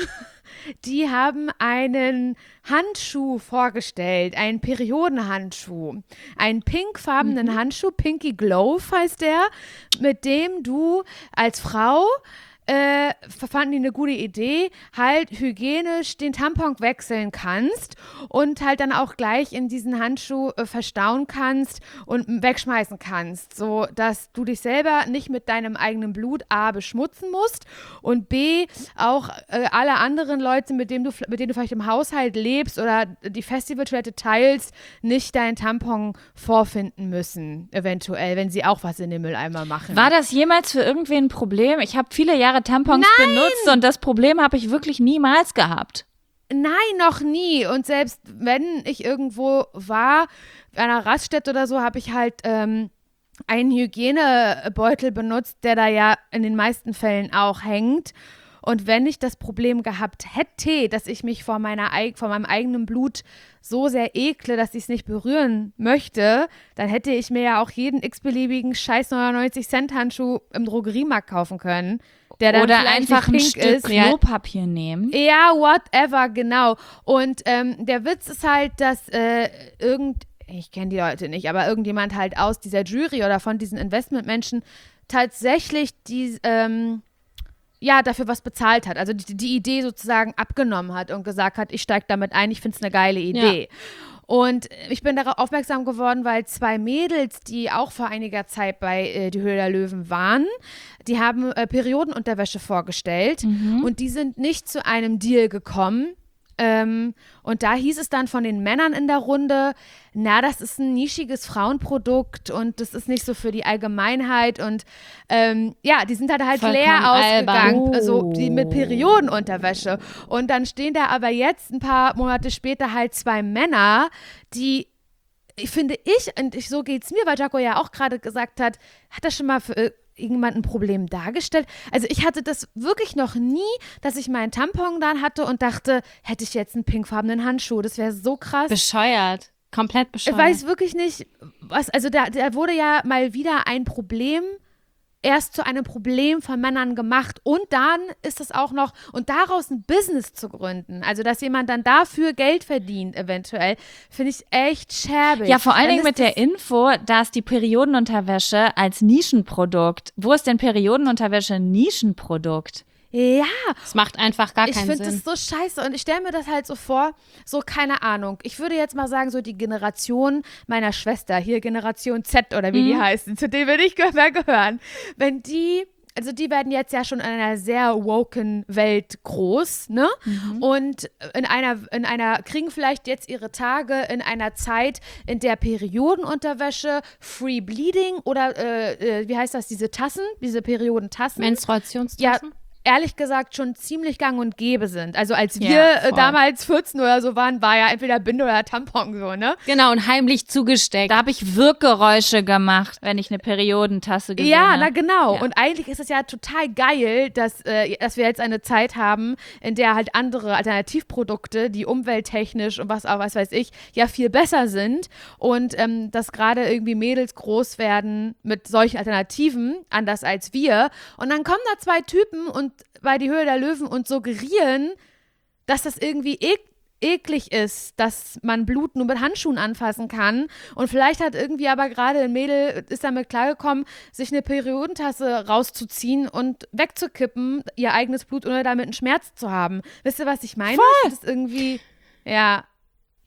die haben einen Handschuh vorgestellt, einen Periodenhandschuh, einen pinkfarbenen Mhm. Handschuh, Pinky Glove heißt der, mit dem du als Frau äh, fanden die eine gute Idee, halt hygienisch den Tampon wechseln kannst und halt dann auch gleich in diesen Handschuh äh, verstauen kannst und m- wegschmeißen kannst, so dass du dich selber nicht mit deinem eigenen Blut A beschmutzen musst und B auch äh, alle anderen Leute, mit denen du mit denen du vielleicht im Haushalt lebst oder die Festivaltoilette teilst, nicht deinen Tampon vorfinden müssen, eventuell, wenn sie auch was in den Mülleimer machen. War das jemals für irgendwen ein Problem? Ich habe viele Jahre Tampons benutzt und das Problem habe ich wirklich niemals gehabt. Nein, noch nie. Und selbst wenn ich irgendwo war, an einer Raststätte oder so, habe ich halt ähm, einen Hygienebeutel benutzt, der da ja in den meisten Fällen auch hängt. Und wenn ich das Problem gehabt hätte, dass ich mich vor, meiner, eig- vor meinem eigenen Blut so sehr ekle, dass ich es nicht berühren möchte, dann hätte ich mir ja auch jeden x-beliebigen scheiß neunundneunzig Cent Handschuh im Drogeriemarkt kaufen können. Der dann Oder vielleicht einfach ein nicht Stück pink ist. Klopapier nehmen. Ja, whatever, genau. Und ähm, der Witz ist halt, dass äh, irgend, ich kenne die Leute nicht, aber irgendjemand halt aus dieser Jury oder von diesen Investmentmenschen tatsächlich die, ähm, ja, dafür was bezahlt hat. Also die, die Idee sozusagen abgenommen hat und gesagt hat, ich steige damit ein, ich finde es eine geile Idee. Und ich bin darauf aufmerksam geworden, weil zwei Mädels, die auch vor einiger Zeit bei äh, Die Höhle der Löwen waren, die haben äh, Periodenunterwäsche vorgestellt und die sind nicht zu einem Deal gekommen. Ähm, und da hieß es dann von den Männern in der Runde, na, das ist ein nischiges Frauenprodukt und das ist nicht so für die Allgemeinheit und ähm, ja, die sind halt halt Vollkommen leer ausgegangen, albern. also die mit Periodenunterwäsche. Und dann stehen da aber jetzt ein paar Monate später halt zwei Männer, die ich finde ich, und ich, so geht's mir, weil Jaco ja auch gerade gesagt hat, hat das schon mal für äh, irgendjemand ein Problem dargestellt? Also ich hatte das wirklich noch nie, dass ich meinen Tampon dann hatte und dachte, hätte ich jetzt einen pinkfarbenen Handschuh, das wäre so krass. Bescheuert. Komplett Ich bescheuert. weiß wirklich nicht, was, also da, da wurde ja mal wieder ein Problem erst zu einem Problem von Männern gemacht und dann ist es auch noch, und daraus ein Business zu gründen, also dass jemand dann dafür Geld verdient eventuell, finde ich echt schäbig. Ja, vor allen Dann Dingen ist mit der Info, dass die Periodenunterwäsche als Nischenprodukt. Wo ist denn Periodenunterwäsche ein Nischenprodukt? Ja, Es macht einfach gar ich keinen finde Sinn. das so scheiße und ich stelle mir das halt so vor, so keine Ahnung. Ich würde jetzt mal sagen, so die Generation meiner Schwester, hier Generation Z oder wie die heißen, zu denen würde ich geh- mehr gehören. Wenn die, also die werden jetzt ja schon in einer sehr woken Welt groß, ne? Und in einer, in einer, kriegen vielleicht jetzt ihre Tage in einer Zeit, in der Periodenunterwäsche, Free Bleeding oder äh, äh, wie heißt das, diese Tassen, diese Periodentassen. Menstruationstassen? Ja, ehrlich gesagt schon ziemlich gang und gäbe sind. Also als wir Ja, äh, voll. damals vierzehn oder so waren, war ja entweder Binde oder Tampon so, ne? Genau, und heimlich zugesteckt. Da habe ich Wirkgeräusche gemacht, wenn ich eine Periodentasse gesehen Ja, habe. na genau. Ja. Und eigentlich ist es ja total geil, dass, äh, dass wir jetzt eine Zeit haben, in der halt andere Alternativprodukte, die umwelttechnisch und was auch, was weiß ich, ja viel besser sind. Und ähm, dass gerade irgendwie Mädels groß werden mit solchen Alternativen, anders als wir. Und dann kommen da zwei Typen und bei Die Höhle der Löwen und suggerieren, dass das irgendwie ek eklig ist, dass man Blut nur mit Handschuhen anfassen kann. Und vielleicht hat irgendwie aber gerade ein Mädel, ist damit klargekommen, sich eine Periodentasse rauszuziehen und wegzukippen, ihr eigenes Blut, ohne damit einen Schmerz zu haben. Wisst ihr, was ich meine? Ich find das irgendwie, ja.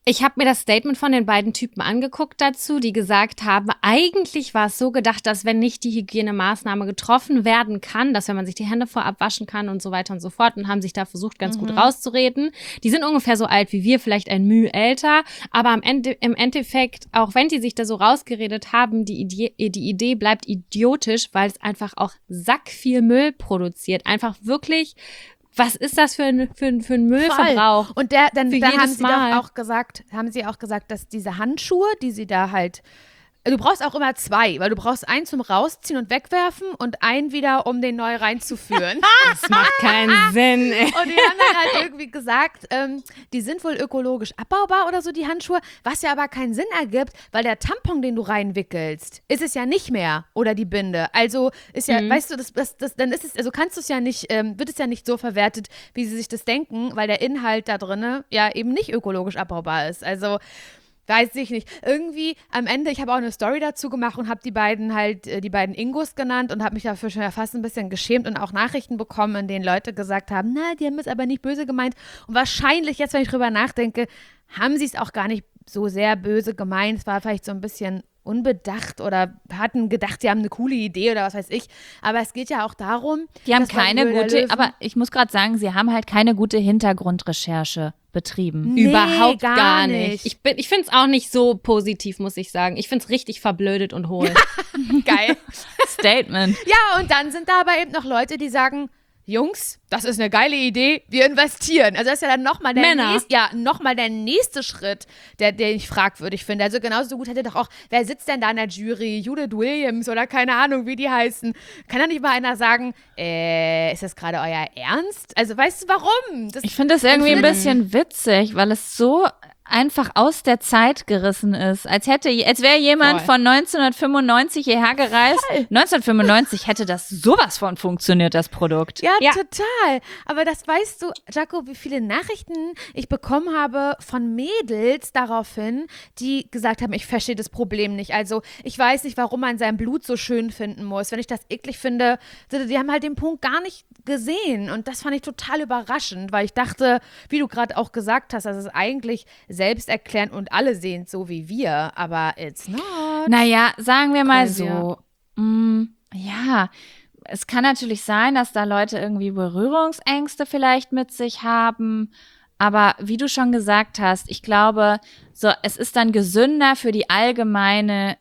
Ich habe mir das Statement von den beiden Typen angeguckt dazu, die gesagt haben, eigentlich war es so gedacht, dass wenn nicht die Hygienemaßnahme getroffen werden kann, dass wenn man sich die Hände vorab waschen kann und so weiter und so fort und haben sich da versucht, ganz mhm. gut rauszureden. Die sind ungefähr so alt wie wir, vielleicht ein Mühe älter, aber am Ende, im Endeffekt, auch wenn die sich da so rausgeredet haben, die Idee, die Idee bleibt idiotisch, weil es einfach auch sackviel Müll produziert. Einfach wirklich... Was ist das für ein, für ein, für ein Müllverbrauch? Voll. Und der, dann, für dann haben sie Mal. doch auch gesagt, haben sie auch gesagt, dass diese Handschuhe, die sie da halt, du brauchst auch immer zwei, weil du brauchst einen zum Rausziehen und wegwerfen und einen wieder, um den neu reinzuführen. Das macht keinen Sinn, ey. Und die haben dann halt irgendwie gesagt, ähm, die sind wohl ökologisch abbaubar oder so, die Handschuhe, was ja aber keinen Sinn ergibt, weil der Tampon, den du reinwickelst, ist es ja nicht mehr oder die Binde. Also ist ja, mhm. weißt du, das, das, das, dann ist es, also kannst du es ja nicht, ähm, wird es ja nicht so verwertet, wie sie sich das denken, weil der Inhalt da drin ja eben nicht ökologisch abbaubar ist. Also weiß ich nicht. Irgendwie am Ende, ich habe auch eine Story dazu gemacht und habe die beiden halt, äh, die beiden Ingos genannt und habe mich dafür schon fast ein bisschen geschämt und auch Nachrichten bekommen, in denen Leute gesagt haben, na, die haben es aber nicht böse gemeint. Und wahrscheinlich, jetzt wenn ich drüber nachdenke, haben sie es auch gar nicht so sehr böse gemeint. Es war vielleicht so ein bisschen unbedacht oder hatten gedacht, sie haben eine coole Idee oder was weiß ich. Aber es geht ja auch darum, die haben keine gute, aber ich muss gerade sagen, sie haben halt keine gute Hintergrundrecherche betrieben. Nee, Überhaupt gar, gar nicht. nicht. Ich, ich finde es auch nicht so positiv, muss ich sagen. Ich finde es richtig verblödet und hohl. Geil. Statement. Ja, und dann sind da aber eben noch Leute, die sagen, Jungs, das ist eine geile Idee, wir investieren. Also das ist ja dann nochmal der, nächst, ja, noch mal der nächste Schritt, der, den ich fragwürdig finde. Also genauso gut hätte doch auch, wer sitzt denn da in der Jury? Judith Williams oder keine Ahnung, wie die heißen. Kann da nicht mal einer sagen, äh, ist das gerade euer Ernst? Also weißt du, warum? Das, ich finde das irgendwie ein bisschen witzig, weil es so einfach aus der Zeit gerissen ist. Als hätte, als wäre jemand Voll. von neunzehnhundertfünfundneunzig hierher gereist. Voll. neunzehnhundertfünfundneunzig hätte das sowas von funktioniert, das Produkt. Ja, ja, total. Aber das weißt du, Jaco, wie viele Nachrichten ich bekommen habe von Mädels daraufhin, die gesagt haben, ich verstehe das Problem nicht. Also ich weiß nicht, warum man sein Blut so schön finden muss. Wenn ich das eklig finde, die haben halt den Punkt gar nicht gesehen. Und das fand ich total überraschend, weil ich dachte, wie du gerade auch gesagt hast, dass es eigentlich selbsterklärend und alle sehen es so wie wir, aber it's not. Naja, sagen wir mal Crazy. so, mm, ja, es kann natürlich sein, dass da Leute irgendwie Berührungsängste vielleicht mit sich haben, aber wie du schon gesagt hast, ich glaube, so es ist dann gesünder für die allgemeine,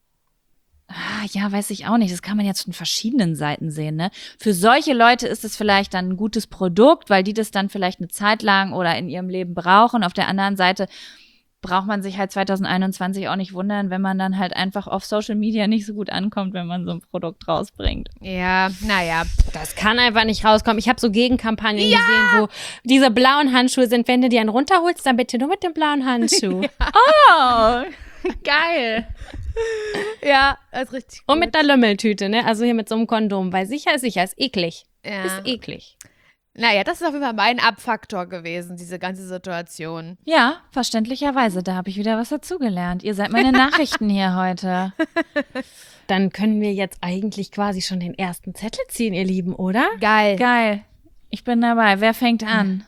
ah, ja, weiß ich auch nicht, das kann man jetzt von verschiedenen Seiten sehen, ne? Für solche Leute ist es vielleicht dann ein gutes Produkt, weil die das dann vielleicht eine Zeit lang oder in ihrem Leben brauchen. Auf der anderen Seite braucht man sich halt zwanzig einundzwanzig auch nicht wundern, wenn man dann halt einfach auf Social Media nicht so gut ankommt, wenn man so ein Produkt rausbringt. Ja, naja. Das kann einfach nicht rauskommen. Ich habe so Gegenkampagnen ja! gesehen, wo diese blauen Handschuhe sind. Wenn du die einen runterholst, dann bitte nur mit dem blauen Handschuh. Ja. Oh, geil. Ja, das ist richtig gut. Und mit der Lümmeltüte, ne? Also hier mit so einem Kondom, weil sicher ist sicher, ist eklig. Ja. Ist eklig. Naja, das ist auf jeden Fall mein Abfaktor gewesen, diese ganze Situation. Ja, verständlicherweise. Da habe ich wieder was dazugelernt. Ihr seid meine Nachrichten hier heute. Dann können wir jetzt eigentlich quasi schon den ersten Zettel ziehen, ihr Lieben, oder? Geil. Geil. Ich bin dabei. Wer fängt an?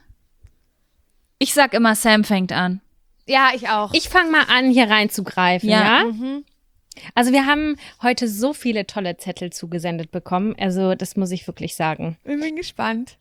Ich sag immer, Sam fängt an. Ja, ich auch. Ich fange mal an, hier reinzugreifen, ja? ja? Mhm. Also wir haben heute so viele tolle Zettel zugesendet bekommen. Also das muss ich wirklich sagen. Ich bin gespannt.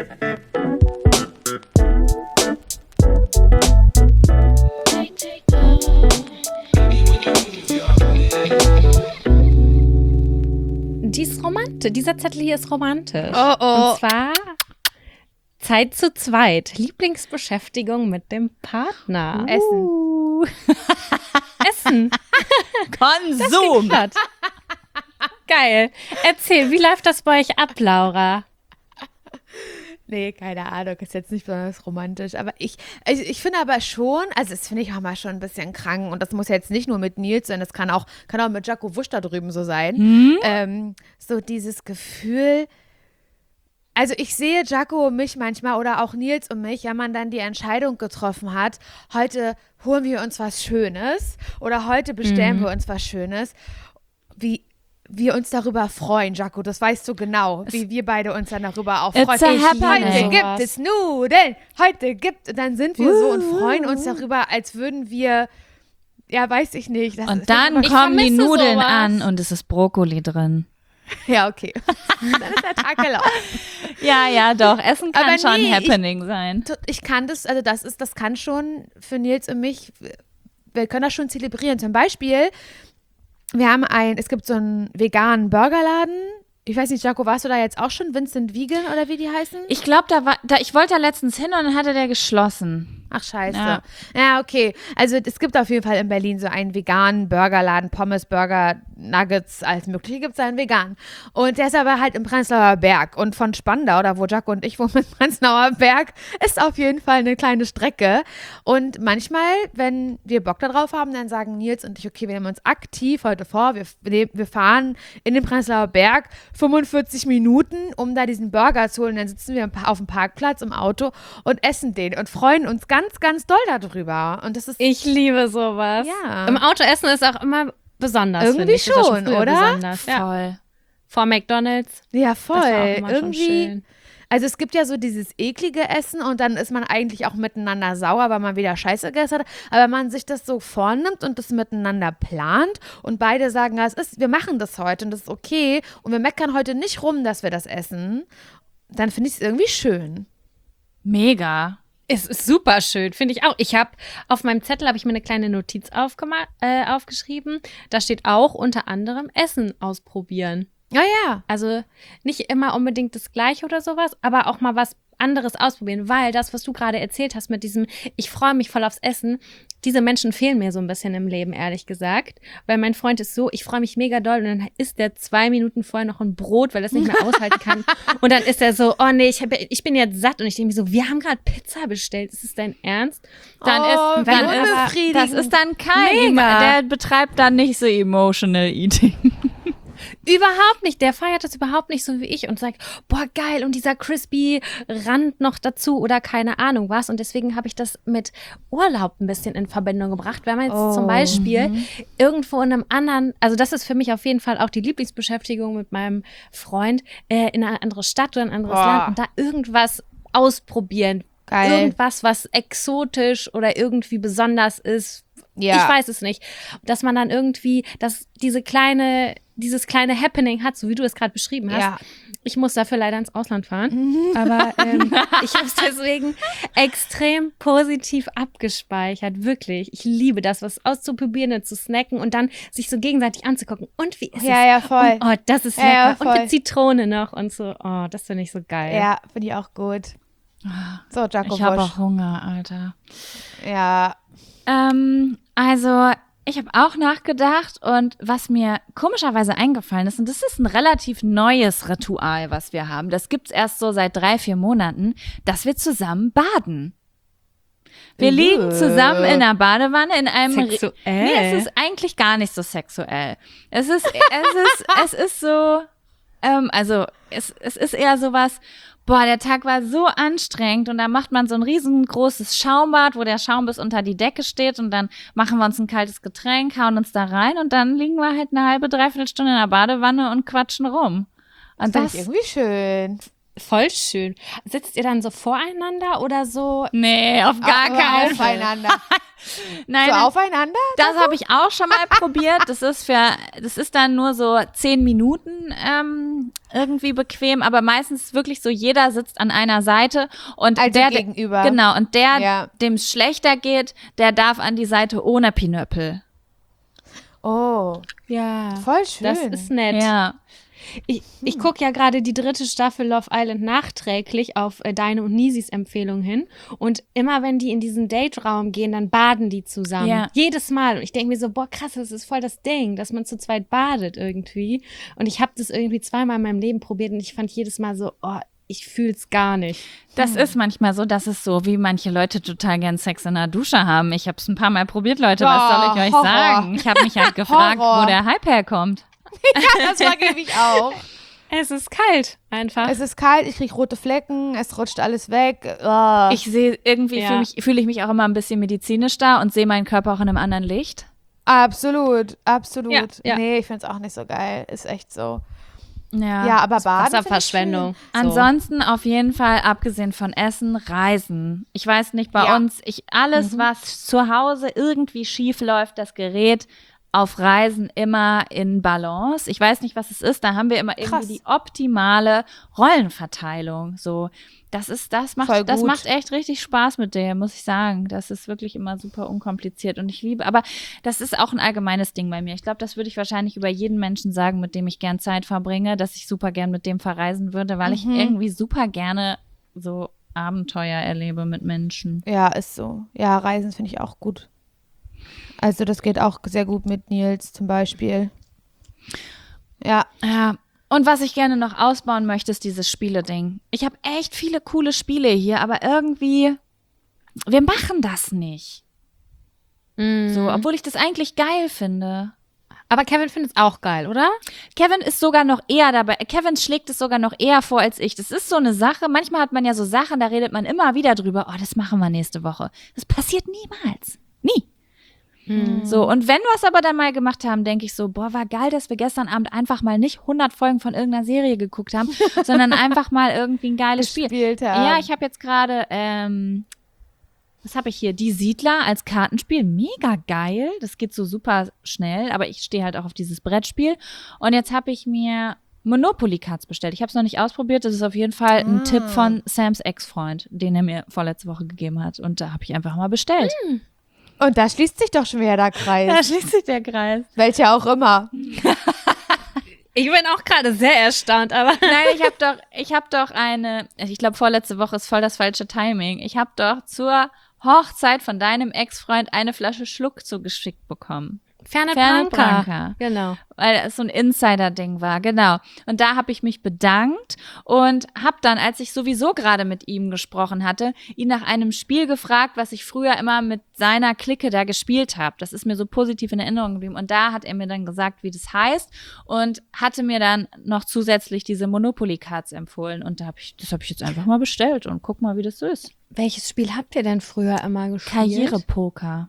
Die ist romantisch. Dieser Zettel hier ist romantisch. Oh, oh. Und zwar Zeit zu zweit. Lieblingsbeschäftigung mit dem Partner. Uh. Essen. Essen. Konsum. Geil. Erzähl, wie läuft das bei euch ab, Laura? Nee, keine Ahnung, ist jetzt nicht besonders romantisch, aber ich, ich, ich finde aber schon, also das finde ich auch mal schon ein bisschen krank und das muss ja jetzt nicht nur mit Nils sein, das kann auch, kann auch mit Jaco Wusch da drüben so sein, hm? ähm, so dieses Gefühl, also ich sehe Jaco und mich manchmal oder auch Nils und mich, wenn man dann die Entscheidung getroffen hat, heute holen wir uns was Schönes oder heute bestellen mhm. wir uns was Schönes, wie wir uns darüber freuen, Jaco, das weißt du genau, wie wir beide uns dann darüber auch It's freuen. a Ich, heute happening. gibt es Nudeln, heute gibt, und dann sind wir so und freuen uns darüber, als würden wir, ja, weiß ich nicht. Das Und ist dann Ich kommen die vermisse Nudeln sowas. an und es ist Brokkoli drin. ja, okay. Dann ist der Tag gelaufen. Ja, ja, doch. Essen kann Aber schon nee, Happening sein. Ich kann das, also das ist, das kann schon für Nils und mich, wir können das schon zelebrieren. Zum Beispiel, wir haben ein, es gibt so einen veganen Burgerladen. Ich weiß nicht, Jaco, warst du da jetzt auch schon? Vincent Vegan oder wie die heißen? Ich glaube, da war, da, ich wollte da letztens hin und dann hatte der geschlossen. Ach, scheiße. Ja. Ja. okay. Also es gibt auf jeden Fall in Berlin so einen veganen Burgerladen, Pommes, Burger, Nuggets, alles mögliche gibt es einen veganen. Und der ist aber halt im Prenzlauer Berg. Und von Spandau, da wo Jaco und ich wohnen mit Prenzlauer Berg, ist auf jeden Fall eine kleine Strecke. Und manchmal, wenn wir Bock darauf haben, dann sagen Nils und ich, okay, wir nehmen uns aktiv heute vor, wir, wir fahren in den Prenzlauer Berg fünfundvierzig Minuten, um da diesen Burger zu holen. Dann sitzen wir auf dem Parkplatz im Auto und essen den und freuen uns ganz ganz, ganz doll darüber. Und das ist Ich liebe sowas. Ja. Im Auto essen ist auch immer besonders. Irgendwie finde ich. Das ist auch schon, früher oder? Besonders. Ja. Voll. Vor McDonald's. ja voll. Das war auch immer schon Irgendwie. schön. Also es gibt ja so dieses eklige Essen und dann ist man eigentlich auch miteinander sauer, weil man wieder Scheiße gegessen hat. Aber wenn man sich das so vornimmt und das miteinander plant und beide sagen, ja, es ist, wir machen das heute und das ist okay und wir meckern heute nicht rum, dass wir das essen, dann finde ich es irgendwie schön. Mega. Es ist super schön, finde ich auch. Ich habe auf meinem Zettel habe ich mir eine kleine Notiz aufgema- äh, aufgeschrieben. Da steht auch unter anderem Essen ausprobieren. Ja, ja. Also nicht immer unbedingt das Gleiche oder sowas, aber auch mal was anderes ausprobieren, weil das, was du gerade erzählt hast mit diesem, ich freue mich voll aufs Essen, diese Menschen fehlen mir so ein bisschen im Leben, ehrlich gesagt, weil mein Freund ist so, ich freue mich mega doll und dann isst der zwei Minuten vorher noch ein Brot, weil er es nicht mehr aushalten kann und dann ist er so, oh nee, ich, hab, ich bin jetzt satt und ich denke mir so, wir haben gerade Pizza bestellt, ist es dein Ernst? Dann Oh, ist, dann wie ist, unbefriedigend. das ist dann kein, Mega. der betreibt dann nicht so emotional eating. Überhaupt nicht. Der feiert das überhaupt nicht so wie ich und sagt, boah, geil, und dieser crispy Rand noch dazu oder keine Ahnung was. Und deswegen habe ich das mit Urlaub ein bisschen in Verbindung gebracht. Wenn man jetzt Oh, zum Beispiel irgendwo in einem anderen, also das ist für mich auf jeden Fall auch die Lieblingsbeschäftigung mit meinem Freund, äh, in eine andere Stadt oder ein anderes Boah. Land und da irgendwas ausprobieren. Geil. Irgendwas, was exotisch oder irgendwie besonders ist. Ja. Ich weiß es nicht. Dass man dann irgendwie, dass diese kleine, dieses kleine Happening hat, so wie du es gerade beschrieben hast. Ja. Ich muss dafür leider ins Ausland fahren. Aber ähm, ich habe es deswegen extrem positiv abgespeichert. Wirklich. Ich liebe das, was auszuprobieren und zu snacken und dann sich so gegenseitig anzugucken. Und wie ist Ja, es? ja, voll. Und, oh, das ist Ja, lecker. ja, und voll. mit Zitrone noch und so. Oh, das finde ich so geil. Ja, finde ich auch gut. So, Jaco Ich habe Bosch. auch Hunger, Alter. Ja. Ähm, also ich habe auch nachgedacht und was mir komischerweise eingefallen ist, und das ist ein relativ neues Ritual, was wir haben, das gibt's erst so seit drei, vier Monaten, dass wir zusammen baden. Wir Äh. liegen zusammen in einer Badewanne in einem Re- Sexuell. Nee, es ist eigentlich gar nicht so sexuell. Es ist, es ist, es ist so, ähm, also es, es ist eher sowas, boah, der Tag war so anstrengend und da macht man so ein riesengroßes Schaumbad, wo der Schaum bis unter die Decke steht und dann machen wir uns ein kaltes Getränk, hauen uns da rein und dann liegen wir halt eine halbe, dreiviertel Stunde in der Badewanne und quatschen rum. Und Das das, finde ich irgendwie schön. Voll schön. Sitzt ihr dann so voreinander oder so? nee, auf gar Aber keinen Fall. aufeinander. Nein, So nein. aufeinander? Das habe ich auch schon mal probiert. Das ist für, das ist dann nur so zehn Minuten ähm, irgendwie bequem, aber meistens ist wirklich so, jeder sitzt an einer Seite und Also der, gegenüber. genau, und der, Ja. dem es schlechter geht, der darf an die Seite ohne Pinöppel. Oh, Ja. voll schön. Das ist nett. Ja. Ich, ich gucke ja gerade die dritte Staffel Love Island nachträglich auf äh, deine und Nisis Empfehlung hin. Und immer wenn die in diesen Date-Raum gehen, dann baden die zusammen. Ja. Jedes Mal. Und ich denke mir so, boah, krass, das ist voll das Ding, dass man zu zweit badet irgendwie. Und ich habe das irgendwie zweimal in meinem Leben probiert und ich fand jedes Mal so, oh, ich fühl's gar nicht. Das ist manchmal so, das ist so, wie manche Leute total gern Sex in der Dusche haben. Ich habe es ein paar Mal probiert, Leute, was Oh, soll ich euch Horror. sagen? Ich habe mich halt gefragt, Horror. wo der Hype herkommt. Das vergebe ich auch. Es ist kalt einfach. Es ist kalt, ich kriege rote Flecken, es rutscht alles weg. Oh. Ich sehe irgendwie, Ja. fühle mich, fühle ich mich auch immer ein bisschen medizinisch da und sehe meinen Körper auch in einem anderen Licht. Absolut, absolut. Ja, ja. Nee, ich finde es auch nicht so geil. Ist echt so. Ja. Ja, aber Baden find ich Wasserverschwendung. So. Ansonsten auf jeden Fall, abgesehen von Essen, Reisen. Ich weiß nicht, bei Ja. uns, ich alles, Mhm. was zu Hause irgendwie schief läuft, das gerät auf Reisen immer in Balance. Ich weiß nicht, was es ist. Da haben wir immer irgendwie Krass. die optimale Rollenverteilung. So, das ist, das Voll macht, das gut. macht echt richtig Spaß mit dem, muss ich sagen. Das ist wirklich immer super unkompliziert und ich liebe, aber das ist auch ein allgemeines Ding bei mir. Ich glaube, das würde ich wahrscheinlich über jeden Menschen sagen, mit dem ich gern Zeit verbringe, dass ich super gern mit dem verreisen würde, weil ich Mhm. irgendwie super gerne so Abenteuer erlebe mit Menschen. Ja, ist so. Ja, Reisen finde ich auch gut. Also das geht auch sehr gut mit Nils zum Beispiel. Ja, Ja. Und was ich gerne noch ausbauen möchte, ist dieses Spiele-Ding. Ich habe echt viele coole Spiele hier, aber irgendwie, wir machen das nicht. Mm. So, obwohl ich das eigentlich geil finde. Aber Kevin findet es auch geil, oder? Kevin ist sogar noch eher dabei. Kevin schlägt es sogar noch eher vor als ich. Das ist so eine Sache. Manchmal hat man ja so Sachen, da redet man immer wieder drüber. Oh, das machen wir nächste Woche. Das passiert niemals. Nie. So, und wenn wir es aber dann mal gemacht haben, denke ich so, boah, war geil, dass wir gestern Abend einfach mal nicht hundert Folgen von irgendeiner Serie geguckt haben, sondern einfach mal irgendwie ein geiles Spiel. gespielt haben. Ja, ich habe jetzt gerade, ähm, was habe ich hier? Die Siedler als Kartenspiel. Mega geil. Das geht so super schnell, aber ich stehe halt auch auf dieses Brettspiel. Und jetzt habe ich mir Monopoly Cards bestellt. Ich habe es noch nicht ausprobiert. Das ist auf jeden Fall ein Ah. Tipp von Sams Ex-Freund, den er mir vorletzte Woche gegeben hat. Und da habe ich einfach mal bestellt. Und da schließt sich doch schon wieder der Kreis. Da schließt sich der Kreis. Welcher auch immer. Ich bin auch gerade sehr erstaunt, aber Nein, ich habe doch, ich habe doch eine, ich glaube vorletzte Woche ist voll das falsche Timing. Ich habe doch zur Hochzeit von deinem Ex-Freund eine Flasche Schluck zugeschickt bekommen. Fernet Fernet Branca. Branca. Genau. Weil es so ein Insider-Ding war, genau. Und da habe ich mich bedankt und habe dann, als ich sowieso gerade mit ihm gesprochen hatte, ihn nach einem Spiel gefragt, was ich früher immer mit seiner Clique da gespielt habe. Das ist mir so positiv in Erinnerung geblieben. Und da hat er mir dann gesagt, wie das heißt und hatte mir dann noch zusätzlich diese Monopoly-Cards empfohlen. Und da hab ich, das habe ich jetzt einfach mal bestellt und guck mal, wie das so ist. Welches Spiel habt ihr denn früher immer gespielt? Karrierepoker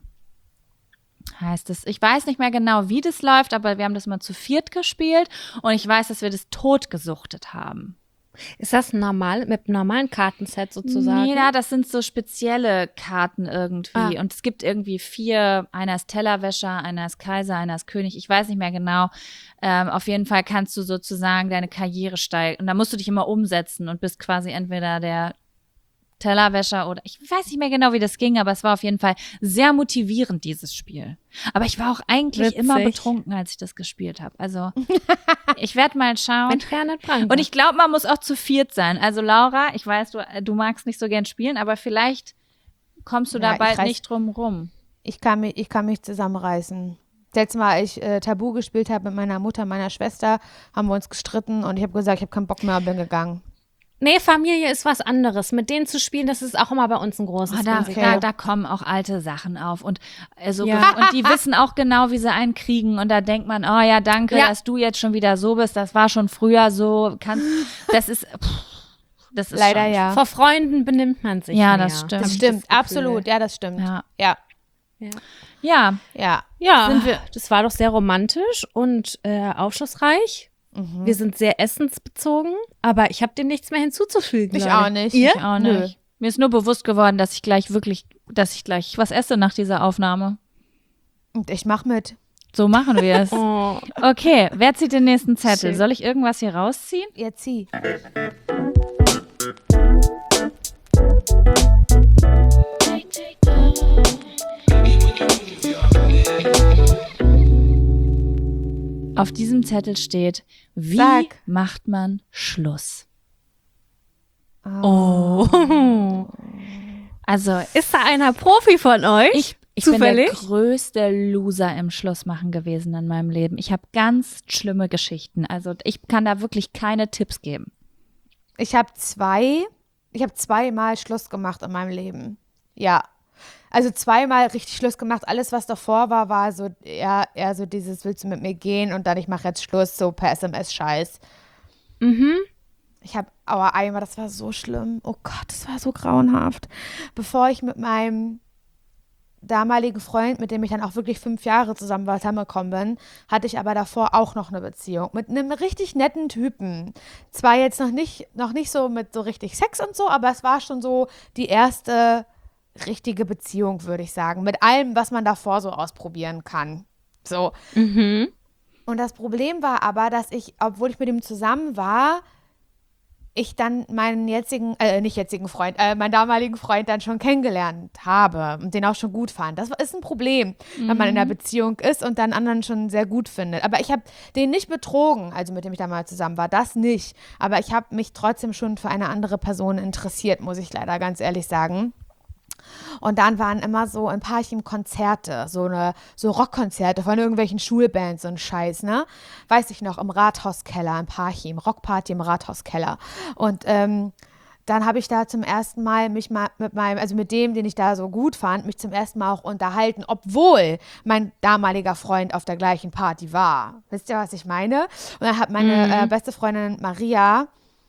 heißt es. Ich weiß nicht mehr genau, wie das läuft, aber wir haben das mal zu viert gespielt und ich weiß, dass wir das totgesuchtet haben. Ist das normal, mit einem normalen Kartenset sozusagen? Nee, na, das sind so spezielle Karten irgendwie. Ah. Und es gibt irgendwie vier, einer ist Tellerwäscher, einer ist Kaiser, einer ist König. Ich weiß nicht mehr genau. Ähm, auf jeden Fall kannst du sozusagen deine Karriere steigen. Und da musst du dich immer umsetzen und bist quasi entweder der Tellerwäscher oder ich weiß nicht mehr genau, wie das ging, aber es war auf jeden Fall sehr motivierend, dieses Spiel. Aber ich war auch eigentlich Witzig. immer betrunken, als ich das gespielt habe. Also ich werde mal schauen. Mit Fernet Branca. Und ich glaube, man muss auch zu viert sein. Also Laura, ich weiß, du, du magst nicht so gern spielen, aber vielleicht kommst du Ja, da ich bald reiß- nicht drum rum. Ich kann mich, ich kann mich zusammenreißen. Letztes Mal, als ich äh, Tabu gespielt habe mit meiner Mutter, meiner Schwester, haben wir uns gestritten und ich habe gesagt, ich habe keinen Bock mehr und bin gegangen. Nee, Familie ist was anderes. Mit denen zu spielen, das ist auch immer bei uns ein großes Oh, da, Risiko. da, da kommen auch alte Sachen auf und also Ja. und die wissen auch genau, wie sie einen kriegen und da denkt man, oh ja, danke, Ja. dass du jetzt schon wieder so bist. Das war schon früher so. Kann, das ist, pff, das ist Leider schon, ja. Vor Freunden benimmt man sich Ja, mehr. das stimmt. hab Das ich stimmt, Gefühl. absolut, ja, das stimmt. Ja, Ja, Ja. ja. ja. Ja, Sind wir- das war doch sehr romantisch und äh, aufschlussreich. Mhm. Wir sind sehr essensbezogen, aber ich habe dem nichts mehr hinzuzufügen. Ich Leute. auch nicht. Ihr? Ich auch Nö. nicht. Mir ist nur bewusst geworden, dass ich gleich wirklich, dass ich gleich was esse nach dieser Aufnahme. Und ich mach mit. So machen wir es. Oh. Okay, wer zieht den nächsten Zettel? Schön. Soll ich irgendwas hier rausziehen? Jetzt zieh. Auf diesem Zettel steht, wie Sag. macht man Schluss? Oh. Also, Ist da einer Profi von euch? ich, ich bin der Zufällig? größte Loser im Schlussmachen gewesen in meinem Leben. Ich habe ganz schlimme Geschichten. Also, ich kann da wirklich keine Tipps geben. Ich habe zwei, ich habe zweimal Schluss gemacht in meinem Leben. Ja. Also zweimal richtig Schluss gemacht. Alles, was davor war, war so eher, eher so dieses, willst du mit mir gehen? Und dann, ich mache jetzt Schluss, so per S M S-Scheiß. Mhm. Ich habe, aber einmal, das war so schlimm. Oh Gott, das war so grauenhaft. Bevor ich mit meinem damaligen Freund, mit dem ich dann auch wirklich fünf Jahre zusammen zusammengekommen bin, hatte ich aber davor auch noch eine Beziehung mit einem richtig netten Typen. Zwar jetzt noch nicht, noch nicht so mit so richtig Sex und so, aber es war schon so die erste richtige Beziehung, würde ich sagen. Mit allem, was man davor so ausprobieren kann. So. Mhm. Und das Problem war aber, dass ich, obwohl ich mit ihm zusammen war, ich dann meinen jetzigen, äh, nicht jetzigen Freund, äh, meinen damaligen Freund dann schon kennengelernt habe und den auch schon gut fand. Das ist ein Problem, mhm. wenn man in einer Beziehung ist und dann anderen schon sehr gut findet. Aber ich habe den nicht betrogen, also mit dem ich damals zusammen war, das nicht. Aber ich habe mich trotzdem schon für eine andere Person interessiert, muss ich leider ganz ehrlich sagen. Und dann waren immer so ein paar Konzerte, so eine so Rockkonzerte von irgendwelchen Schulbands und Scheiß, ne? Weiß ich noch, im Rathauskeller, ein Parchim, Rockparty im Rathauskeller. Und ähm, dann habe ich da zum ersten Mal mich mal mit meinem, also mit dem, den ich da so gut fand, mich zum ersten Mal auch unterhalten, obwohl mein damaliger Freund auf der gleichen Party war. Wisst ihr, was ich meine? Und dann hat meine mhm. äh, beste Freundin Maria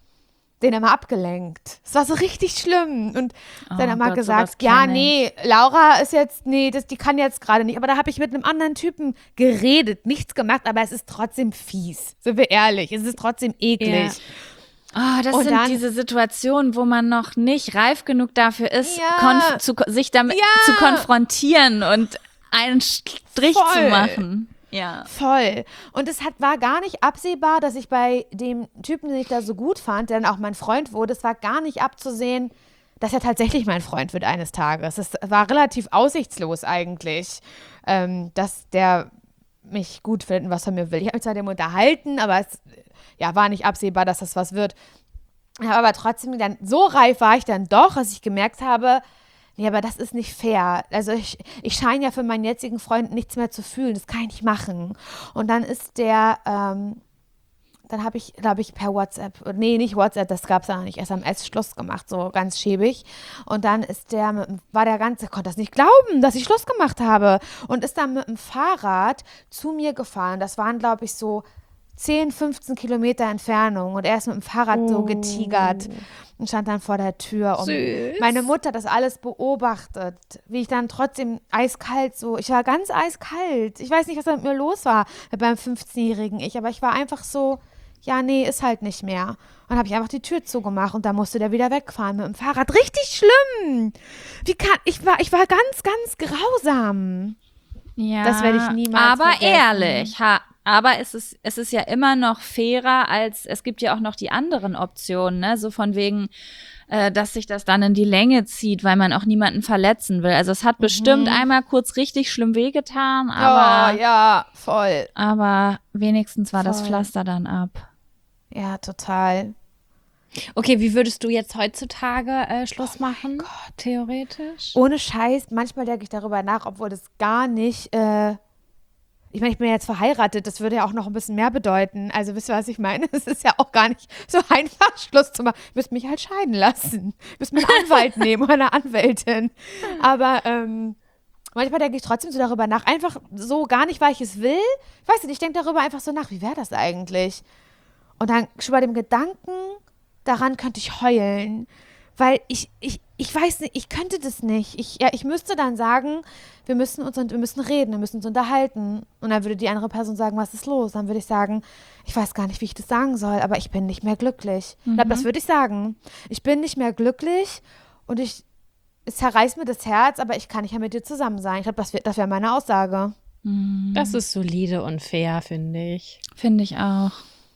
den immer abgelenkt. Es war so richtig schlimm. Und oh dann immer Gott, gesagt, ja, nee, Laura ist jetzt, nee, das, die kann jetzt gerade nicht. Aber da habe ich mit einem anderen Typen geredet, nichts gemacht, aber es ist trotzdem fies. Sind wir ehrlich, es ist trotzdem eklig. Ja. Oh, das und sind dann, diese Situationen, wo man noch nicht reif genug dafür ist, ja, konf- zu, sich damit ja, zu konfrontieren und einen Strich voll. zu machen. Ja. Voll. Und es hat, war gar nicht absehbar, dass ich bei dem Typen, den ich da so gut fand, der dann auch mein Freund wurde, es war gar nicht abzusehen, dass er tatsächlich mein Freund wird eines Tages. Es war relativ aussichtslos eigentlich, ähm, dass der mich gut findet und was von mir will. Ich habe mich zwar mit dem unterhalten, aber es ja, war nicht absehbar, dass das was wird. Ja, aber trotzdem, dann, so reif war ich dann doch, dass ich gemerkt habe, nee, aber das ist nicht fair. Also ich, ich scheine ja für meinen jetzigen Freund nichts mehr zu fühlen. Das kann ich nicht machen. Und dann ist der, ähm, dann habe ich, glaube ich, per WhatsApp, nee, nicht WhatsApp, das gab es ja noch nicht, S M S Schluss gemacht, so ganz schäbig. Und dann ist der, mit, war der ganze, konnte das nicht glauben, dass ich Schluss gemacht habe. Und ist dann mit dem Fahrrad zu mir gefahren. Das waren, glaube ich, so zehn, fünfzehn Kilometer Entfernung und er ist mit dem Fahrrad oh. so getigert und stand dann vor der Tür. Und Süß. Meine Mutter hat das alles beobachtet, wie ich dann trotzdem eiskalt so, ich war ganz eiskalt. Ich weiß nicht, was da mit mir los war beim fünfzehnjährigen Ich, aber ich war einfach so, ja, nee, ist halt nicht mehr. Und dann habe ich einfach die Tür zugemacht und dann musste der wieder wegfahren mit dem Fahrrad. Richtig schlimm. Wie kann, ich war, ich war ganz, ganz grausam. Ja, das werde ich niemals aber vergessen. ehrlich, ha, aber es ist, es ist ja immer noch fairer, als es gibt ja auch noch die anderen Optionen, ne? So von wegen, äh, dass sich das dann in die Länge zieht, weil man auch niemanden verletzen will. Also es hat mhm. bestimmt einmal kurz richtig schlimm wehgetan, aber oh, ja, voll. Aber wenigstens war voll. das Pflaster dann ab. Ja, total. Okay, wie würdest du jetzt heutzutage äh, Schluss oh machen? Gott. Theoretisch? Ohne Scheiß, manchmal denke ich darüber nach, obwohl das gar nicht, äh, ich meine, ich bin ja jetzt verheiratet, das würde ja auch noch ein bisschen mehr bedeuten. Also wisst ihr, was ich meine? Es ist ja auch gar nicht so einfach, Schluss zu machen. Ihr müsst mich halt scheiden lassen. Ihr müsst mir einen Anwalt nehmen oder eine Anwältin. Aber ähm, manchmal denke ich trotzdem so darüber nach, einfach so gar nicht, weil ich es will. Ich weiß nicht, ich denke darüber einfach so nach, wie wäre das eigentlich? Und dann schon bei dem Gedanken, daran könnte ich heulen, weil ich, ich, ich weiß nicht, ich könnte das nicht. Ich, ja, ich müsste dann sagen, wir müssen uns, wir müssen reden, wir müssen uns unterhalten. Und dann würde die andere Person sagen, was ist los? Dann würde ich sagen, ich weiß gar nicht, wie ich das sagen soll, aber ich bin nicht mehr glücklich. Mhm. Ich glaube, das würde ich sagen. Ich bin nicht mehr glücklich und ich, es zerreißt mir das Herz, aber ich kann nicht mehr mit dir zusammen sein. Ich glaube, das wäre das wär meine Aussage. Mhm. Das ist solide und fair, finde ich. Finde ich auch.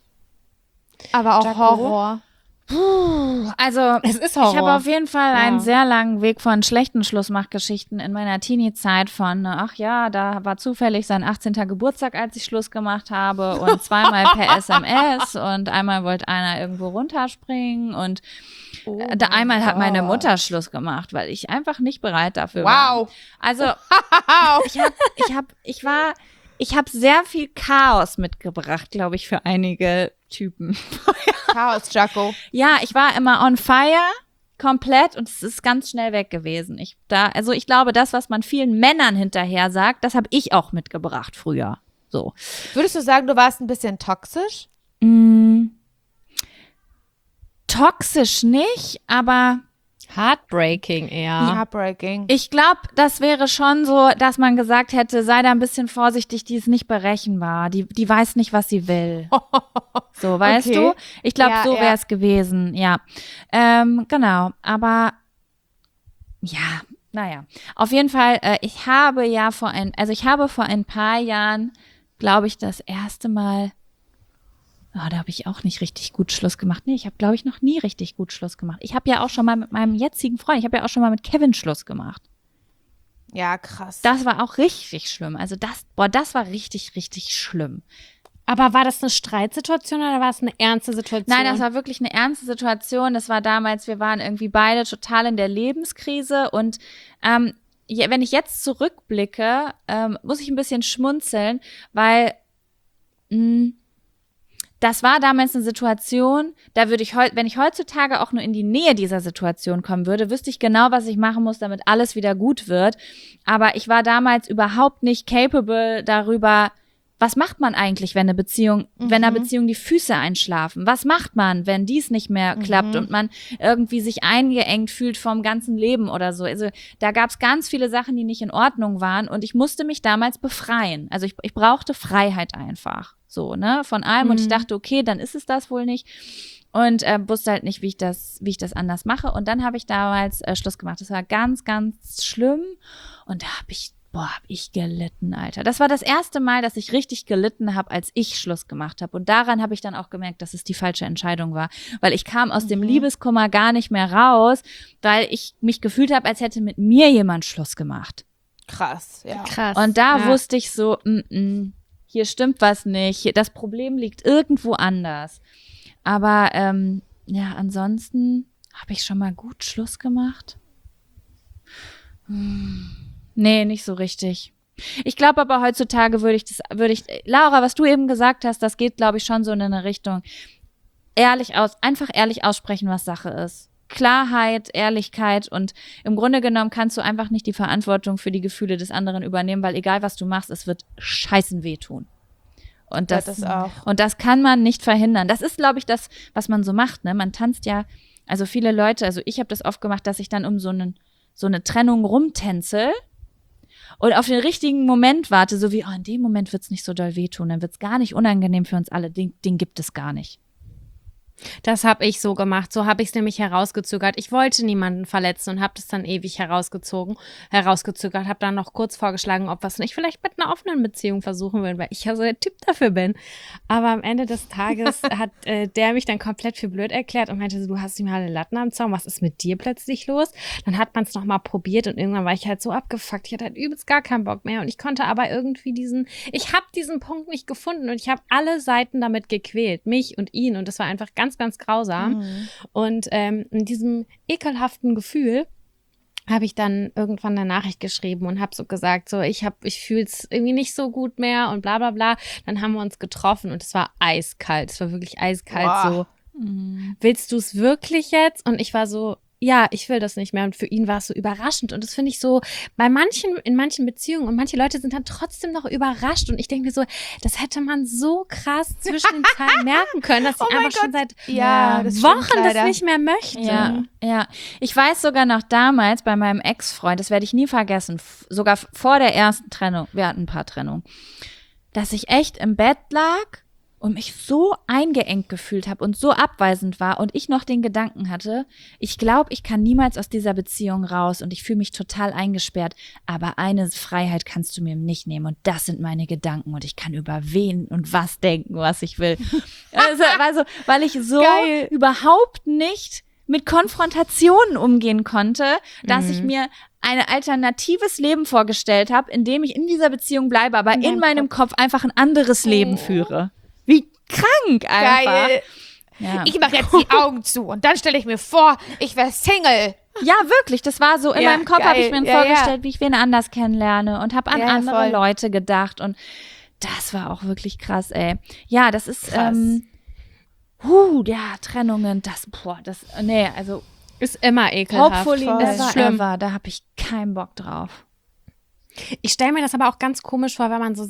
Aber auch Jaco? Horror. Puh, also es ist Horror. Ich habe auf jeden Fall ja. einen sehr langen Weg von schlechten Schlussmachgeschichten in meiner Teenie-Zeit von, ach ja, da war zufällig sein achtzehnter Geburtstag, als ich Schluss gemacht habe und zweimal per S M S und einmal wollte einer irgendwo runterspringen und oh da einmal hat meine Gott. Mutter Schluss gemacht, weil ich einfach nicht bereit dafür wow. war. Also ich hab, ich hab, ich war, ich habe sehr viel Chaos mitgebracht, glaube ich, für einige Typen. Chaos, Jaco. Ja, ich war immer on fire, komplett, und es ist ganz schnell weg gewesen. Ich da, also ich glaube, das, was man vielen Männern hinterher sagt, das habe ich auch mitgebracht früher. So. Würdest du sagen, du warst ein bisschen toxisch? Mm, toxisch nicht, aber Heartbreaking eher. Heartbreaking. Ich glaube, das wäre schon so, dass man gesagt hätte, sei da ein bisschen vorsichtig, die ist nicht berechenbar. Die, die weiß nicht, was sie will. So, weißt Okay. du? Ich glaube, Ja, so ja. wäre es gewesen, ja. Ähm, genau, aber ja, naja. Auf jeden Fall, äh, ich habe ja vor ein, also ich habe vor ein paar Jahren, glaube ich, das erste Mal, oh, da habe ich auch nicht richtig gut Schluss gemacht. Nee, ich habe, glaube ich, noch nie richtig gut Schluss gemacht. Ich habe ja auch schon mal mit meinem jetzigen Freund, ich habe ja auch schon mal mit Kevin Schluss gemacht. Ja, krass. Das war auch richtig schlimm. Also das, boah, das war richtig, richtig schlimm. Aber war das eine Streitsituation oder war es eine ernste Situation? Nein, das war wirklich eine ernste Situation. Das war damals, wir waren irgendwie beide total in der Lebenskrise und ähm, je- wenn ich jetzt zurückblicke, ähm, muss ich ein bisschen schmunzeln, weil mh, das war damals eine Situation, da würde ich heute, wenn ich heutzutage auch nur in die Nähe dieser Situation kommen würde, wüsste ich genau, was ich machen muss, damit alles wieder gut wird. Aber ich war damals überhaupt nicht capable darüber, was macht man eigentlich, wenn eine Beziehung, mhm. wenn einer Beziehung die Füße einschlafen? Was macht man, wenn dies nicht mehr klappt mhm. und man irgendwie sich eingeengt fühlt vom ganzen Leben oder so? Also da gab es ganz viele Sachen, die nicht in Ordnung waren und ich musste mich damals befreien. Also ich, ich brauchte Freiheit einfach, so, ne, von allem mhm. und ich dachte, okay, dann ist es das wohl nicht und äh, wusste halt nicht, wie ich das, wie ich das anders mache und dann habe ich damals äh, Schluss gemacht. Das war ganz, ganz schlimm und da habe ich Boah, hab ich gelitten, Alter. Das war das erste Mal, dass ich richtig gelitten habe, als ich Schluss gemacht habe. Und daran habe ich dann auch gemerkt, dass es die falsche Entscheidung war. Weil ich kam aus mhm. dem Liebeskummer gar nicht mehr raus, weil ich mich gefühlt habe, als hätte mit mir jemand Schluss gemacht. Krass, ja. Krass. Und da ja. wusste ich so, mm, mm, hier stimmt was nicht. Hier, das Problem liegt irgendwo anders. Aber ähm, ja, ansonsten habe ich schon mal gut Schluss gemacht. Hm. Nee, nicht so richtig. Ich glaube aber heutzutage würde ich das, würde ich, Laura, was du eben gesagt hast, das geht, glaube ich, schon so in eine Richtung. Ehrlich aus, einfach ehrlich aussprechen, was Sache ist. Klarheit, Ehrlichkeit und im Grunde genommen kannst du einfach nicht die Verantwortung für die Gefühle des anderen übernehmen, weil egal was du machst, es wird scheißen wehtun. Und das, ja, das auch. Und das kann man nicht verhindern. Das ist, glaube ich, das, was man so macht, ne? Man tanzt ja, also viele Leute, also ich habe das oft gemacht, dass ich dann um so einen, so eine Trennung rumtänzel und auf den richtigen Moment warte, so wie, oh, in dem Moment wird's nicht so doll wehtun, dann wird's gar nicht unangenehm für uns alle, den, den gibt es gar nicht. Das habe ich so gemacht. So habe ich es nämlich herausgezögert. Ich wollte niemanden verletzen und habe das dann ewig herausgezogen, herausgezögert. Habe dann noch kurz vorgeschlagen, ob wir es nicht vielleicht mit einer offenen Beziehung versuchen würden, weil ich ja so der Typ dafür bin. Aber am Ende des Tages hat äh, der mich dann komplett für blöd erklärt und meinte so, du hast nicht mal alle Latten am Zaun. Was ist mit dir plötzlich los? Dann hat man es nochmal probiert und irgendwann war ich halt so abgefuckt. Ich hatte halt übelst gar keinen Bock mehr und ich konnte aber irgendwie diesen, ich habe diesen Punkt nicht gefunden und ich habe alle Seiten damit gequält, mich und ihn und das war einfach ganz ganz, ganz grausam. Mhm. Und ähm, in diesem ekelhaften Gefühl habe ich dann irgendwann eine Nachricht geschrieben und habe so gesagt, so ich habe, ich fühle es irgendwie nicht so gut mehr und bla bla bla. Dann haben wir uns getroffen und es war eiskalt. Es war wirklich eiskalt. Boah. So, mhm. Willst du es wirklich jetzt? Und ich war so, ja, ich will das nicht mehr. Und für ihn war es so überraschend. Und das finde ich so, bei manchen, in manchen Beziehungen und manche Leute sind dann trotzdem noch überrascht. Und ich denke mir so, das hätte man so krass zwischen den Zeilen merken können, dass ich oh einfach schon seit ja, das Wochen das nicht mehr möchte. Ja, ja. Ich weiß sogar noch damals bei meinem Ex-Freund, das werde ich nie vergessen, f- sogar vor der ersten Trennung, wir hatten ein paar Trennungen, dass ich echt im Bett lag und mich so eingeengt gefühlt habe und so abweisend war und ich noch den Gedanken hatte, ich glaube, ich kann niemals aus dieser Beziehung raus und ich fühle mich total eingesperrt, aber eine Freiheit kannst du mir nicht nehmen und das sind meine Gedanken und ich kann über wen und was denken, was ich will. Also, also weil ich so Geil. überhaupt nicht mit Konfrontationen umgehen konnte, dass mhm. ich mir ein alternatives Leben vorgestellt habe, in dem ich in dieser Beziehung bleibe, aber in, in meinem Kopf. Kopf einfach ein anderes Leben oh. führe. Wie krank einfach. Geil. Ja. Ich mache jetzt die Augen zu und dann stelle ich mir vor, ich wäre Single. Ja, wirklich. Das war so, in ja, meinem Kopf habe ich mir ja, vorgestellt, ja. wie ich wen anders kennenlerne und habe an ja, andere voll. Leute gedacht und das war auch wirklich krass, ey. Ja, das ist, krass. ähm, huh, ja, Trennungen, das, boah, das, nee, also. Ist immer ekelhaft. Hopefully never schlimm. ever, da habe ich keinen Bock drauf. Ich stelle mir das aber auch ganz komisch vor, wenn man so sagt,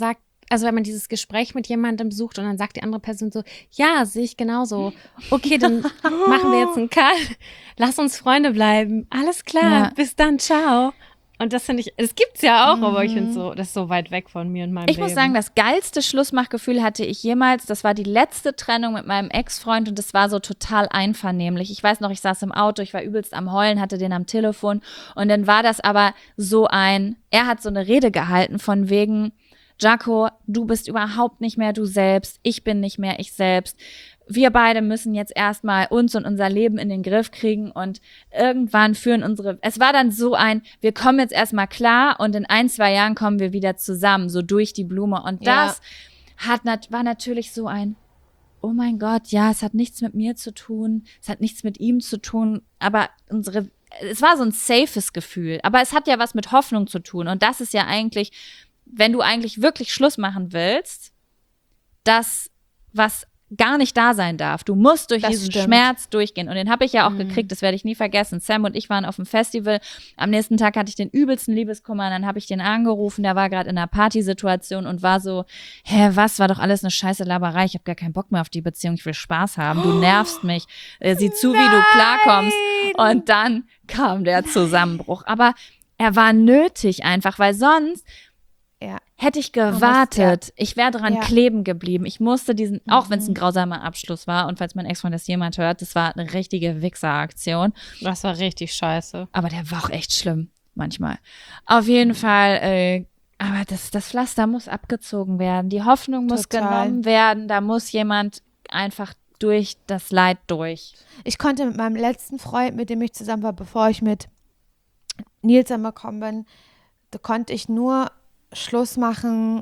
also wenn man dieses Gespräch mit jemandem sucht und dann sagt die andere Person so, ja, sehe ich genauso. Okay, dann machen wir jetzt einen Cut. Lass uns Freunde bleiben. Alles klar, Ja. bis dann, ciao. Und das finde ich, das gibt's ja auch, aber ich finde so, das ist so weit weg von mir und meinem Ich Leben. muss sagen, das geilste Schlussmachgefühl hatte ich jemals. Das war die letzte Trennung mit meinem Ex-Freund und das war so total einvernehmlich. Ich weiß noch, ich saß im Auto, ich war übelst am Heulen, hatte den am Telefon und dann war das aber so ein, er hat so eine Rede gehalten von wegen, Jaco, du bist überhaupt nicht mehr du selbst, ich bin nicht mehr ich selbst. Wir beide müssen jetzt erstmal uns und unser Leben in den Griff kriegen und irgendwann führen unsere, es war dann so ein, wir kommen jetzt erstmal klar und in ein, zwei Jahren kommen wir wieder zusammen, so durch die Blume. Und das ja. hat nat- war natürlich so ein, oh mein Gott, ja, es hat nichts mit mir zu tun, es hat nichts mit ihm zu tun, aber unsere, es war so ein safes Gefühl, aber es hat ja was mit Hoffnung zu tun und das ist ja eigentlich, wenn du eigentlich wirklich Schluss machen willst, das, was gar nicht da sein darf. Du musst durch Das diesen stimmt. Schmerz durchgehen. Und den habe ich ja auch Mhm. gekriegt, das werde ich nie vergessen. Sam und ich waren auf dem Festival. Am nächsten Tag hatte ich den übelsten Liebeskummer. Dann habe ich den angerufen, der war gerade in einer Partysituation und war so, hä, was, war doch alles eine scheiße Laberei. Ich habe gar keinen Bock mehr auf die Beziehung, ich will Spaß haben. Du nervst mich. Äh, sieh zu, wie du klarkommst. Und dann kam der Zusammenbruch. Aber er war nötig einfach, weil sonst Ja. hätte ich muss- gewartet, ich wäre dran Ja. kleben geblieben. Ich musste diesen, Mhm. auch wenn es ein grausamer Abschluss war und falls mein Ex-Freund das jemand hört, das war eine richtige Wichseraktion. Das war richtig scheiße. Aber der war auch echt schlimm, manchmal. Auf jeden Fall, äh, aber das, das Pflaster muss abgezogen werden. Die Hoffnung muss Total. genommen werden. Da muss jemand einfach durch das Leid durch. Ich konnte mit meinem letzten Freund, mit dem ich zusammen war, bevor ich mit Nils zusammengekommen bin, da konnte ich nur Schluss machen,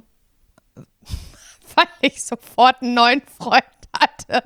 weil ich sofort einen neuen Freund hatte.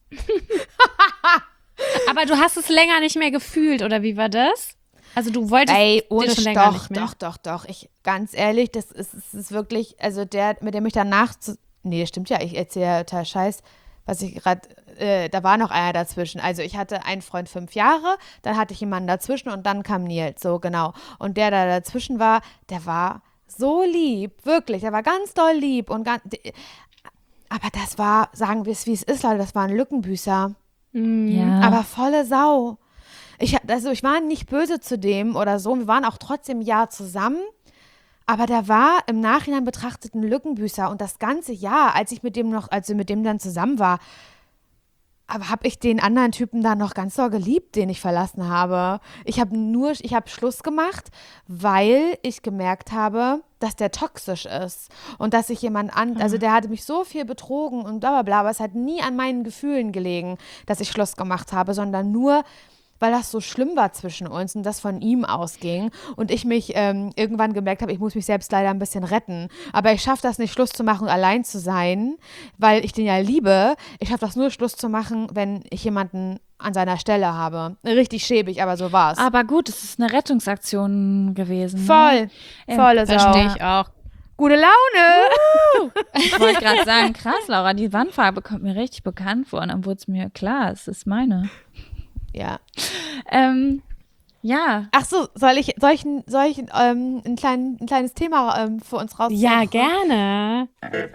Aber du hast es länger nicht mehr gefühlt, oder wie war das? Also du wolltest Ey, den ohne schon länger doch, nicht mehr. doch, doch, doch. Ich, ganz ehrlich, das ist, das ist wirklich, also der, mit dem ich danach, zu, nee, das stimmt ja, ich erzähle total Scheiß, was ich gerade, äh, da war noch einer dazwischen. Also ich hatte einen Freund fünf Jahre, dann hatte ich jemanden dazwischen und dann kam Nils, so genau. Und der, der dazwischen war, der war so lieb, wirklich, der war ganz doll lieb und ganz, aber das war, sagen wir es wie es ist, Leute, das war ein Lückenbüßer. Ja. Aber volle Sau. Ich, hab- also ich war nicht böse zu dem oder so. Wir waren auch trotzdem ein Jahr zusammen. Aber der war im Nachhinein betrachtet ein Lückenbüßer. Und das ganze Jahr, als ich mit dem noch, als ich mit dem dann zusammen war, aber habe ich den anderen Typen dann noch ganz doll geliebt, den ich verlassen habe. Ich habe nur, ich habe Schluss gemacht, weil ich gemerkt habe, dass der toxisch ist und dass ich jemand an, also der hatte mich so viel betrogen und bla bla bla, aber es hat nie an meinen Gefühlen gelegen, dass ich Schluss gemacht habe, sondern nur, weil das so schlimm war zwischen uns und das von ihm ausging und ich mich ähm, irgendwann gemerkt habe, ich muss mich selbst leider ein bisschen retten. Aber ich schaffe das nicht, Schluss zu machen und allein zu sein, weil ich den ja liebe. Ich schaffe das nur, Schluss zu machen, wenn ich jemanden an seiner Stelle habe. Richtig schäbig, aber so war's. Aber gut, es ist eine Rettungsaktion gewesen. Voll, Ne? volle Sau. Verstehe ich auch. Gute Laune. Ich wollte gerade sagen, krass, Laura, die Wandfarbe kommt mir richtig bekannt vor. Und dann wurde es mir klar, es ist meine. Ja. Ähm, ja. Ach so, soll ich, soll ich, ein- soll ich ähm, ein, klein, ein kleines Thema ähm, für uns raussuchen? Ja, gerne.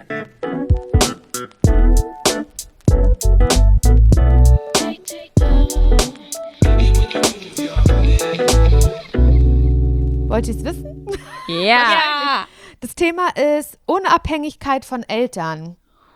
Wollt ihr es wissen? Ja. Ja. Das Thema ist Unabhängigkeit von Eltern.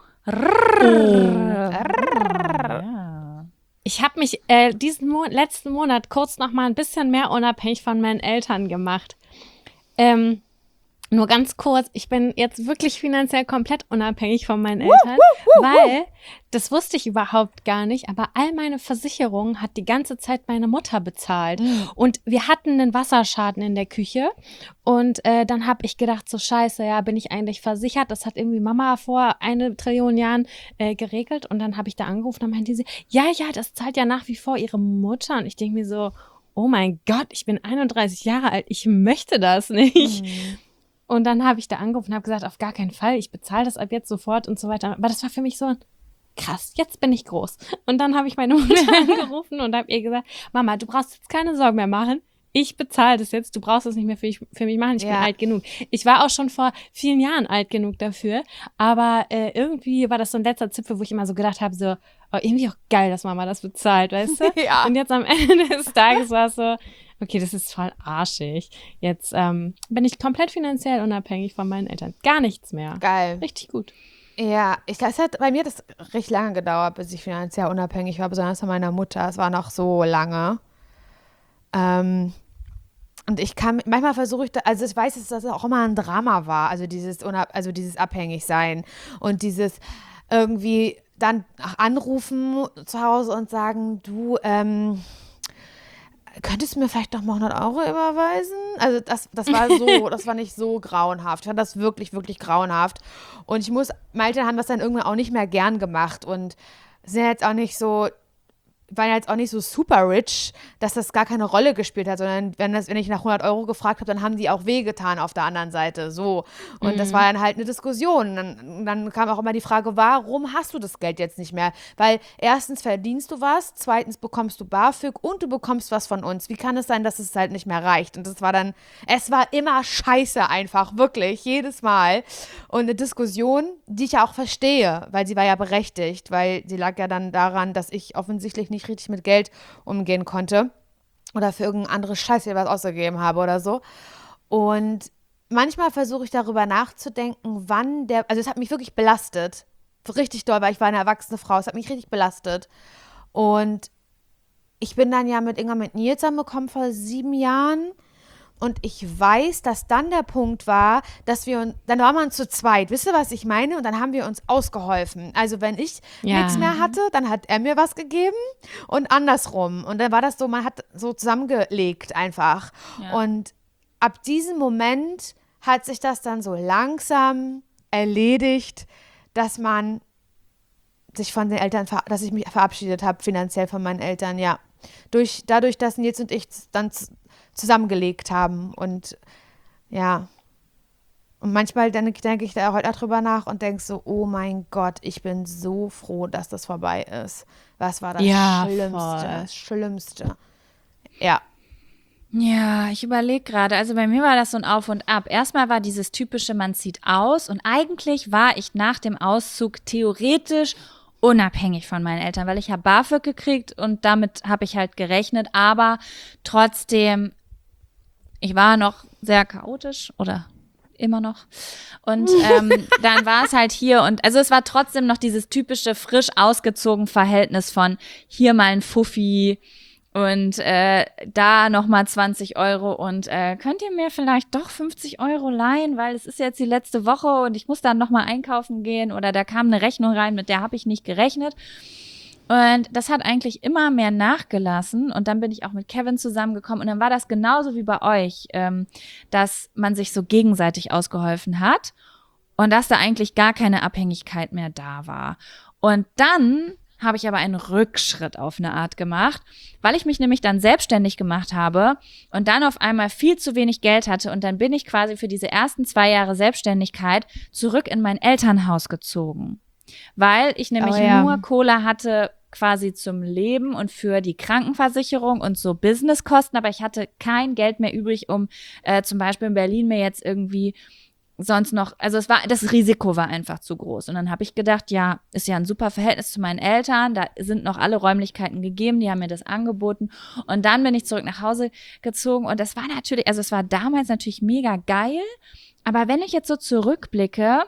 ja. Ich habe mich äh, diesen Mo letzten Monat kurz noch mal ein bisschen mehr unabhängig von meinen Eltern gemacht. Ähm, nur ganz kurz, ich bin jetzt wirklich finanziell komplett unabhängig von meinen Eltern, weil, das wusste ich überhaupt gar nicht, aber all meine Versicherungen hat die ganze Zeit meine Mutter bezahlt. Und wir hatten einen Wasserschaden in der Küche und äh, dann habe ich gedacht, so scheiße, ja, bin ich eigentlich versichert? Das hat irgendwie Mama vor eine Trillion Jahren äh, geregelt und dann habe ich da angerufen und meinte sie, ja, ja, das zahlt ja nach wie vor ihre Mutter. Und ich denke mir so, oh mein Gott, ich bin einunddreißig Jahre alt, ich möchte das nicht. Mhm. Und dann habe ich da angerufen und habe gesagt, auf gar keinen Fall, ich bezahle das ab jetzt sofort und so weiter. Aber das war für mich so ein, krass, jetzt bin ich groß. Und dann habe ich meine Mutter angerufen und habe ihr gesagt, Mama, du brauchst jetzt keine Sorgen mehr machen. ich bezahle das jetzt, du brauchst das nicht mehr für, ich, für mich machen, ich Ja. bin alt genug. Ich war auch schon vor vielen Jahren alt genug dafür, aber äh, irgendwie war das so ein letzter Zipfel, wo ich immer so gedacht habe, so, oh, irgendwie auch geil, dass Mama das bezahlt, weißt du? Ja. Und jetzt am Ende des Tages war es so, okay, das ist voll arschig. Jetzt ähm, bin ich komplett finanziell unabhängig von meinen Eltern. Gar nichts mehr. Geil. Richtig gut. Ja, ich glaube, es hat bei mir das recht lange gedauert, bis ich finanziell unabhängig war, besonders von meiner Mutter. Es war noch so lange. Ähm, und ich kann, manchmal versuche ich, da, also ich weiß, dass das auch immer ein Drama war, also dieses, unab, also dieses Abhängigsein und dieses irgendwie dann anrufen zu Hause und sagen, du, ähm, könntest du mir vielleicht noch mal hundert Euro überweisen? Also das, das war so, das war nicht so grauenhaft. Ich fand das wirklich, wirklich grauenhaft. Und ich muss, meine Eltern haben das dann irgendwann auch nicht mehr gern gemacht und sind jetzt auch nicht so, waren jetzt auch nicht so super rich, dass das gar keine Rolle gespielt hat, sondern wenn, das, wenn ich nach hundert Euro gefragt habe, dann haben die auch wehgetan auf der anderen Seite, so. Und Mhm. das war dann halt eine Diskussion. Dann, dann kam auch immer die Frage, warum hast du das Geld jetzt nicht mehr? Weil erstens verdienst du was, zweitens bekommst du BAföG und du bekommst was von uns. Wie kann es sein, dass es halt nicht mehr reicht? Und das war dann, es war immer scheiße einfach, wirklich, jedes Mal. Und eine Diskussion, die ich ja auch verstehe, weil sie war ja berechtigt, weil sie lag ja dann daran, dass ich offensichtlich nicht nicht richtig mit Geld umgehen konnte oder für irgendeine andere Scheiße was ausgegeben habe oder so. Und manchmal versuche ich darüber nachzudenken, wann der, also es hat mich wirklich belastet, richtig doll, weil ich war eine erwachsene Frau, es hat mich richtig belastet. Und ich bin dann ja mit Inga mit Nils zusammengekommen vor sieben Jahren. Und ich weiß, dass dann der Punkt war, dass wir uns, dann war man zu zweit, wisst ihr, was ich meine? Und dann haben wir uns ausgeholfen. Also wenn ich Ja. nichts mehr hatte, dann hat er mir was gegeben und andersrum. Und dann war das so, man hat so zusammengelegt einfach. Ja. Und ab diesem Moment hat sich das dann so langsam erledigt, dass man sich von den Eltern, ver- dass ich mich verabschiedet habe, finanziell von meinen Eltern, ja. Durch, dadurch, dass Nils und ich dann z- zusammengelegt haben und ja. Und manchmal denke denk ich da heute auch drüber nach und denke so, oh mein Gott, ich bin so froh, dass das vorbei ist. Was war das Ja, Schlimmste? voll. Das Schlimmste. Ja. Ja, ich überlege gerade. Also bei mir war das so ein Auf und Ab. Erstmal war dieses typische, man zieht aus und eigentlich war ich nach dem Auszug theoretisch unabhängig von meinen Eltern, weil ich habe BAföG gekriegt und damit habe ich halt gerechnet, aber trotzdem, ich war noch sehr chaotisch oder immer noch und ähm, dann war es halt hier und also es war trotzdem noch dieses typische frisch ausgezogen Verhältnis von hier mal ein Fuffi und äh, da nochmal zwanzig Euro und äh, könnt ihr mir vielleicht doch fünfzig Euro leihen, weil es ist jetzt die letzte Woche und ich muss dann nochmal einkaufen gehen oder da kam eine Rechnung rein, mit der habe ich nicht gerechnet. Und das hat eigentlich immer mehr nachgelassen und dann bin ich auch mit Kevin zusammengekommen und dann war das genauso wie bei euch, ähm, dass man sich so gegenseitig ausgeholfen hat und dass da eigentlich gar keine Abhängigkeit mehr da war. Und dann habe ich aber einen Rückschritt auf eine Art gemacht, weil ich mich nämlich dann selbstständig gemacht habe und dann auf einmal viel zu wenig Geld hatte und dann bin ich quasi für diese ersten zwei Jahre Selbstständigkeit zurück in mein Elternhaus gezogen, weil ich nämlich Oh ja. nur Kohle hatte quasi zum Leben und für die Krankenversicherung und so Businesskosten, aber ich hatte kein Geld mehr übrig, um äh, zum Beispiel in Berlin mir jetzt irgendwie sonst noch, also es war, das Risiko war einfach zu groß. Und dann habe ich gedacht, ja, ist ja ein super Verhältnis zu meinen Eltern, da sind noch alle Räumlichkeiten gegeben, die haben mir das angeboten. Und dann bin ich zurück nach Hause gezogen und das war natürlich, also es war damals natürlich mega geil, aber wenn ich jetzt so zurückblicke,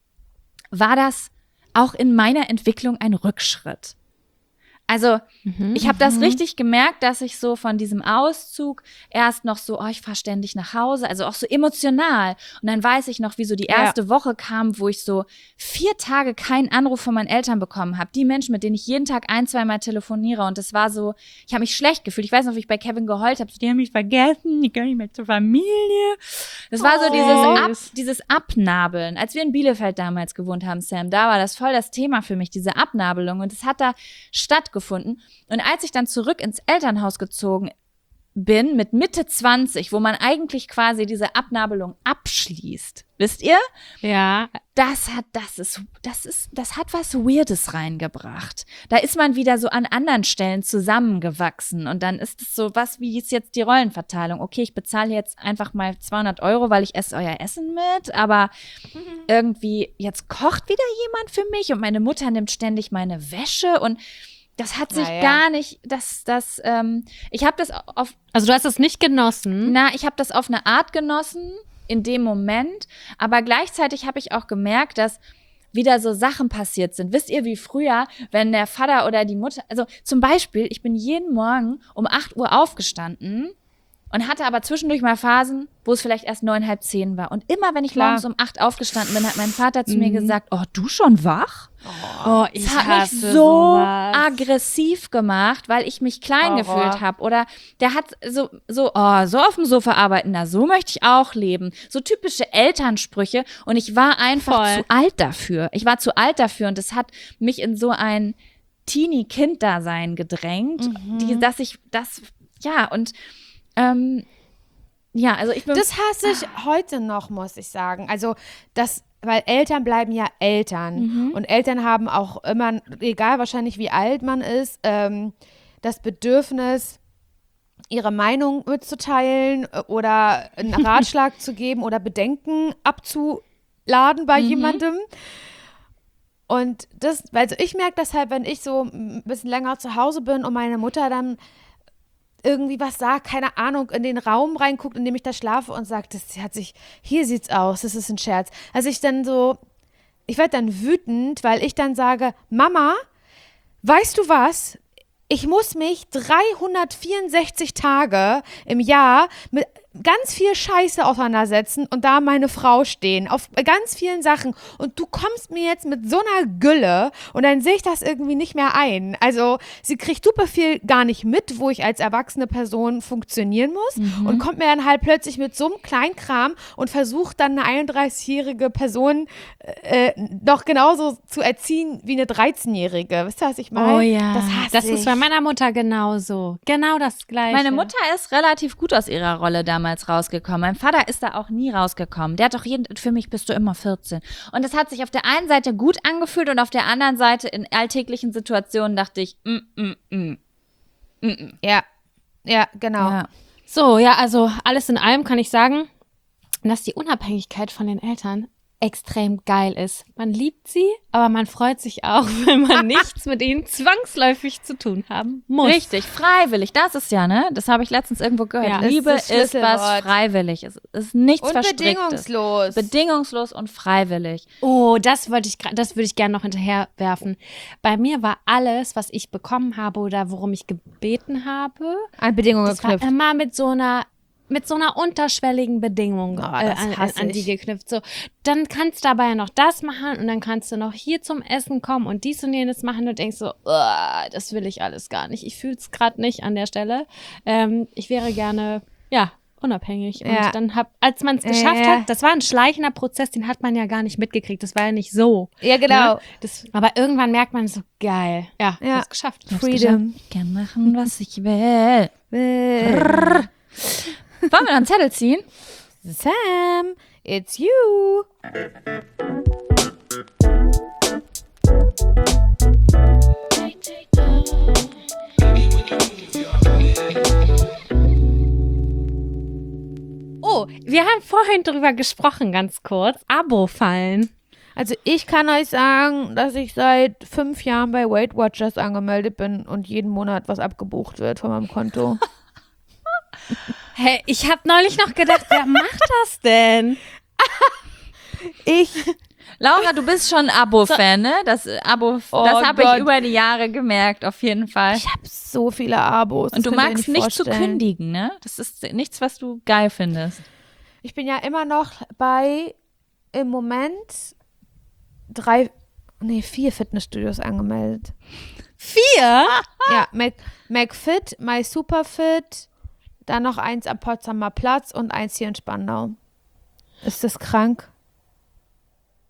war das auch in meiner Entwicklung ein Rückschritt. Also ich habe das richtig gemerkt, dass ich so von diesem Auszug erst noch so, oh, ich fahre ständig nach Hause, also auch so emotional. Und dann weiß ich noch, wie so die erste ja. Woche kam, wo ich so vier Tage keinen Anruf von meinen Eltern bekommen habe. Die Menschen, mit denen ich jeden Tag ein, zweimal telefoniere. Und das war so, ich habe mich schlecht gefühlt. Ich weiß noch, wie ich bei Kevin geheult habe. So, die haben mich vergessen, die gehören nicht mehr zur Familie. Das war so dieses, Ab, dieses Abnabeln. Als wir in Bielefeld damals gewohnt haben, Sam, da war das voll das Thema für mich, diese Abnabelung. Und es hat da stattgefunden. Und als ich dann zurück ins Elternhaus gezogen bin mit Mitte zwanzig, wo man eigentlich quasi diese Abnabelung abschließt, wisst ihr? Ja. Das hat, das ist, das ist, das hat was Weirdes reingebracht. Da ist man wieder so an anderen Stellen zusammengewachsen und dann ist es so, was, wie ist jetzt die Rollenverteilung? Okay, ich bezahle jetzt einfach mal zweihundert Euro, weil ich esse euer Essen mit, aber mhm. irgendwie, jetzt kocht wieder jemand für mich und meine Mutter nimmt ständig meine Wäsche und das hat sich ja, ja. gar nicht, das, das, ähm, ich habe das auf. Also du hast es nicht genossen? Na, ich habe das auf eine Art genossen, in dem Moment, aber gleichzeitig habe ich auch gemerkt, dass wieder so Sachen passiert sind. Wisst ihr, wie früher, wenn der Vater oder die Mutter, also zum Beispiel, ich bin jeden Morgen um acht Uhr aufgestanden und hatte aber zwischendurch mal Phasen, wo es vielleicht erst neun, halb zehn war. Und immer, wenn ich Klar. morgens um acht aufgestanden bin, hat mein Vater zu mhm. mir gesagt, oh, du schon wach? Oh, ich das hat hasse mich so sowas. aggressiv gemacht, weil ich mich klein Horror. gefühlt habe. Oder der hat so, so, oh, so auf dem Sofa arbeiten, na, so möchte ich auch leben. So typische Elternsprüche. Und ich war einfach Voll. zu alt dafür. Ich war zu alt dafür und das hat mich in so ein Teenie-Kind-Dasein gedrängt, mhm. die, dass ich das, ja, und Ähm, ja, also ich bin. Das hasse ich ah. heute noch, muss ich sagen. Also, das, weil Eltern bleiben ja Eltern. Mhm. Und Eltern haben auch immer, egal wahrscheinlich wie alt man ist, ähm, das Bedürfnis, ihre Meinung mitzuteilen oder einen Ratschlag zu geben oder Bedenken abzuladen bei mhm. jemandem. Und das, also ich merke das halt, wenn ich so ein bisschen länger zu Hause bin und meine Mutter dann irgendwie was sagt, keine Ahnung, in den Raum reinguckt, in dem ich da schlafe und sagt, das hat sich, hier sieht's aus, das ist ein Scherz. Also ich dann so, ich werde dann wütend, weil ich dann sage, Mama, weißt du was? Ich muss mich dreihundertvierundsechzig Tage im Jahr mit ganz viel Scheiße auseinandersetzen und da meine Frau stehen, auf ganz vielen Sachen. Und du kommst mir jetzt mit so einer Gülle und dann sehe ich das irgendwie nicht mehr ein. Also sie kriegt super viel gar nicht mit, wo ich als erwachsene Person funktionieren muss mhm. und kommt mir dann halt plötzlich mit so einem Kleinkram und versucht dann eine einunddreißigjährige Person äh, noch genauso zu erziehen wie eine dreizehnjährige. Wisst ihr, was ich meine? Oh ja, das hasse das ich. ist bei meiner Mutter genauso. Genau das Gleiche. Meine Mutter ist relativ gut aus ihrer Rolle damals rausgekommen. Mein Vater ist da auch nie rausgekommen. Der hat doch jeden, für mich bist du immer vierzehn. Und das hat sich auf der einen Seite gut angefühlt und auf der anderen Seite in alltäglichen Situationen dachte ich, mm, mm, mm. Mm, mm. Ja, ja, genau. Ja. So, ja, also alles in allem kann ich sagen, dass die Unabhängigkeit von den Eltern extrem geil ist. Man liebt sie, aber man freut sich auch, wenn man nichts mit ihnen zwangsläufig zu tun haben muss. Richtig, freiwillig, das ist ja, ne? Das habe ich letztens irgendwo gehört. Ja, Liebe ist, ist was freiwillig. Es ist nichts und Verstricktes. bedingungslos. Bedingungslos und freiwillig. Oh, das wollte ich, das würde ich gerne noch hinterher werfen. Bei mir war alles, was ich bekommen habe oder worum ich gebeten habe, an Bedingungen das geknüpft. war immer mit so einer mit so einer unterschwelligen Bedingung oh, äh, an, an, an die geknüpft. So, dann kannst du dabei ja noch das machen und dann kannst du noch hier zum Essen kommen und dies und jenes machen und denkst so, das will ich alles gar nicht. Ich fühle es gerade nicht an der Stelle. Ähm, ich wäre gerne, ja, unabhängig. Und ja. dann hab, als man es geschafft äh. hat, das war ein schleichender Prozess, den hat man ja gar nicht mitgekriegt. Das war ja nicht so. Ja, genau. Ne? Das, aber irgendwann merkt man so, geil. Ja, ja. das geschafft. Freedom. Ich kann machen, was ich will. will. Wollen wir noch einen Zettel ziehen? Sam, it's you. Oh, wir haben vorhin drüber gesprochen, ganz kurz. Abo-Fallen. Also ich kann euch sagen, dass ich seit fünf Jahren bei Weight Watchers angemeldet bin und jeden Monat was abgebucht wird von meinem Konto. Hey, ich habe neulich noch gedacht, wer macht das denn? Ich. Laura, du bist schon Abo-Fan, ne? Das Abo, oh das habe ich Gott. über die Jahre gemerkt, auf jeden Fall. Ich habe so viele Abos. Und du könnt ihr magst nicht nicht zu vorstellen. kündigen, ne? Das ist nichts, was du geil findest. Ich bin ja immer noch bei, im Moment, drei, nee, vier Fitnessstudios angemeldet. Vier? Ja, Mac, McFit, MySuperFit, dann noch eins am Potsdamer Platz und eins hier in Spandau. Ist das krank?